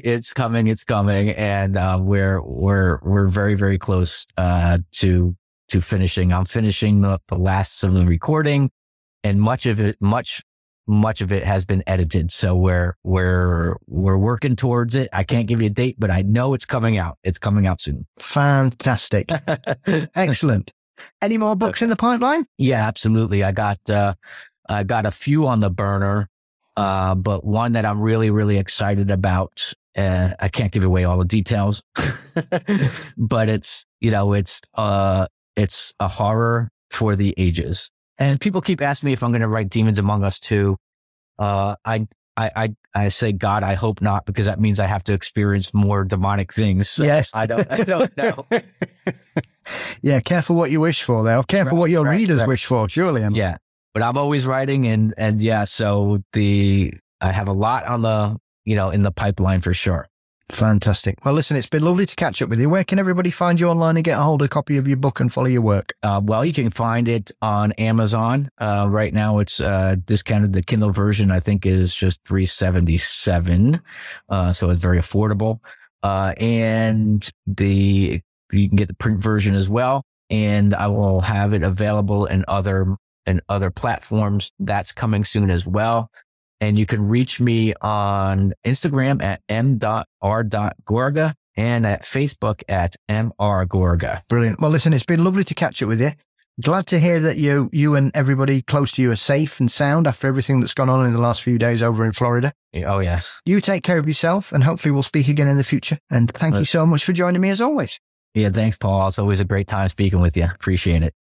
And, we're very, very close, to finishing. I'm finishing the last of the recording. And much of it has been edited. So we're working towards it. I can't give you a date, but I know it's coming out. It's coming out soon. Fantastic. Excellent. Any more books in the pipeline? Yeah, absolutely. I got a few on the burner, but one that I'm really, really excited about. I can't give away all the details, but it's a horror for the ages. And people keep asking me if I'm going to write Demons Among Us 2. I say, God, I hope not, because that means I have to experience more demonic things. So yes. I don't know. Yeah. Careful what you wish for there. Careful what your readers wish for. Surely. Yeah. But I'm always writing and yeah. So I have a lot on the, in the pipeline for sure. Fantastic. Well, listen, it's been lovely to catch up with you. Where can everybody find you online and get a hold of a copy of your book and follow your work? Well, you can find it on Amazon. Right now it's discounted. The Kindle version, I think, is just $377. So it's very affordable. And you can get the print version as well. And I will have it available in other platforms. That's coming soon as well. And you can reach me on Instagram at m.r.gorga and at Facebook at mrgorga. Brilliant. Well, listen, it's been lovely to catch up with you. Glad to hear that you and everybody close to you are safe and sound after everything that's gone on in the last few days over in Florida. Oh, yes. You take care of yourself, and hopefully we'll speak again in the future. And thank you so much for joining me as always. Yeah, thanks, Paul. It's always a great time speaking with you. Appreciate it.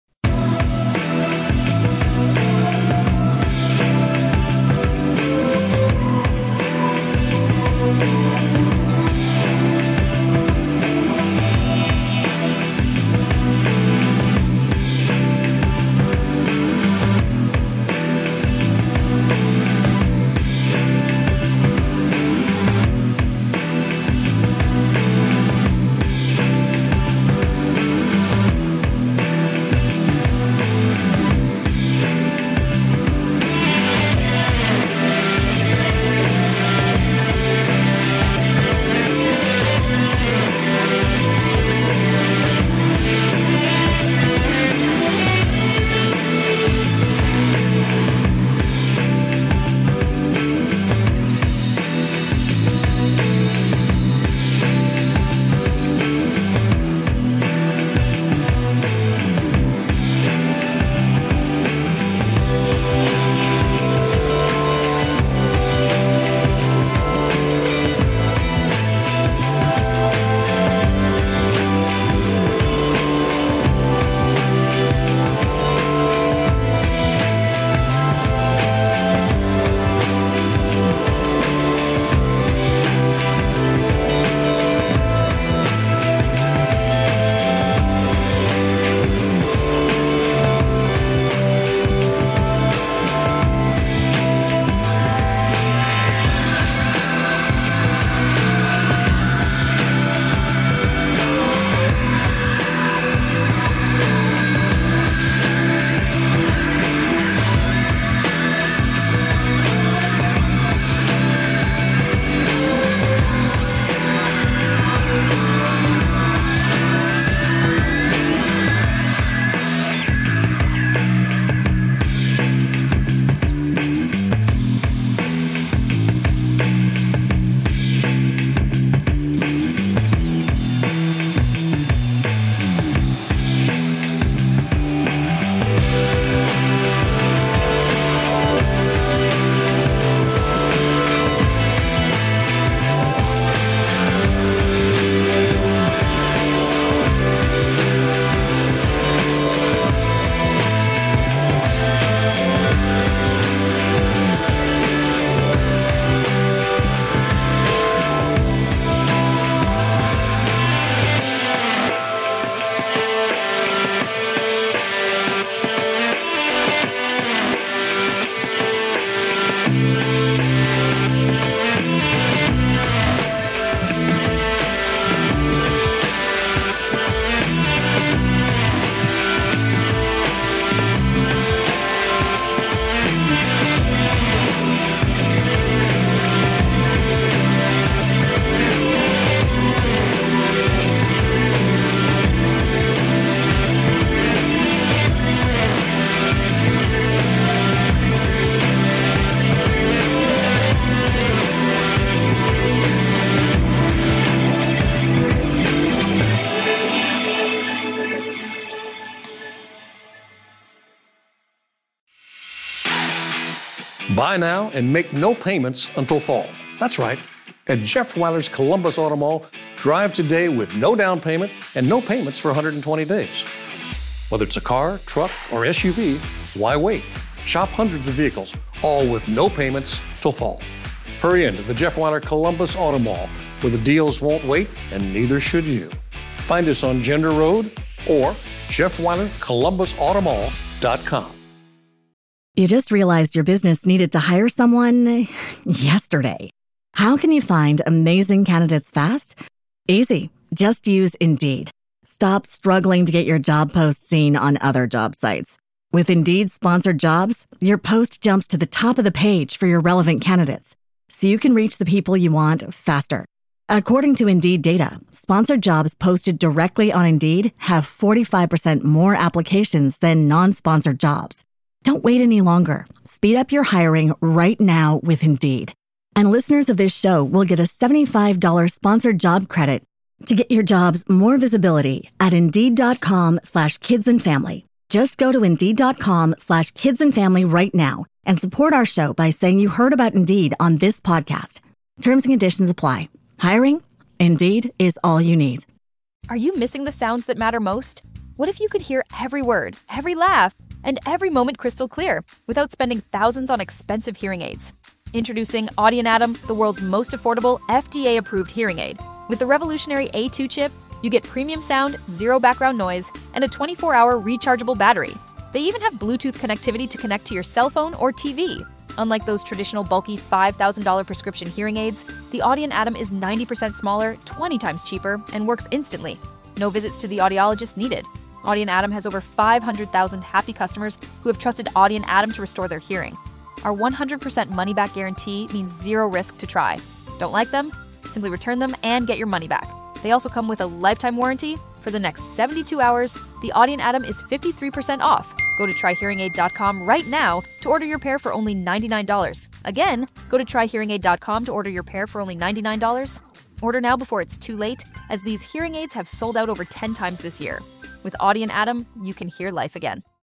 Buy now and make no payments until fall. That's right. At Jeff Weiler's Columbus Auto Mall, drive today with no down payment and no payments for 120 days. Whether it's a car, truck, or SUV, why wait? Shop hundreds of vehicles, all with no payments till fall. Hurry into the Jeff Weiler Columbus Auto Mall, where the deals won't wait and neither should you. Find us on Gender Road or JeffWeilerColumbusAutomall.com. You just realized your business needed to hire someone yesterday. How can you find amazing candidates fast? Easy. Just use Indeed. Stop struggling to get your job post seen on other job sites. With Indeed sponsored jobs, your post jumps to the top of the page for your relevant candidates, so you can reach the people you want faster. According to Indeed data, sponsored jobs posted directly on Indeed have 45% more applications than non-sponsored jobs. Don't wait any longer. Speed up your hiring right now with Indeed. And listeners of this show will get a $75 sponsored job credit to get your jobs more visibility at Indeed.com/kidsandfamily. Just go to Indeed.com/kidsandfamily right now and support our show by saying you heard about Indeed on this podcast. Terms and conditions apply. Hiring? Indeed is all you need. Are you missing the sounds that matter most? What if you could hear every word, every laugh, and every moment crystal clear without spending thousands on expensive hearing aids? Introducing Audient Atom, the world's most affordable FDA-approved hearing aid. With the revolutionary A2 chip, you get premium sound, zero background noise, and a 24-hour rechargeable battery. They even have Bluetooth connectivity to connect to your cell phone or TV. Unlike those traditional bulky $5,000 prescription hearing aids, the Audient Atom is 90% smaller, 20 times cheaper, and works instantly. No visits to the audiologist needed. Audient Atom has over 500,000 happy customers who have trusted Audient Atom to restore their hearing. Our 100% money-back guarantee means zero risk to try. Don't like them? Simply return them and get your money back. They also come with a lifetime warranty. For the next 72 hours, the Audient Atom is 53% off. Go to tryhearingaid.com right now to order your pair for only $99. Again, go to tryhearingaid.com to order your pair for only $99. Order now before it's too late, as these hearing aids have sold out over 10 times this year. With Audient Atom, you can hear life again.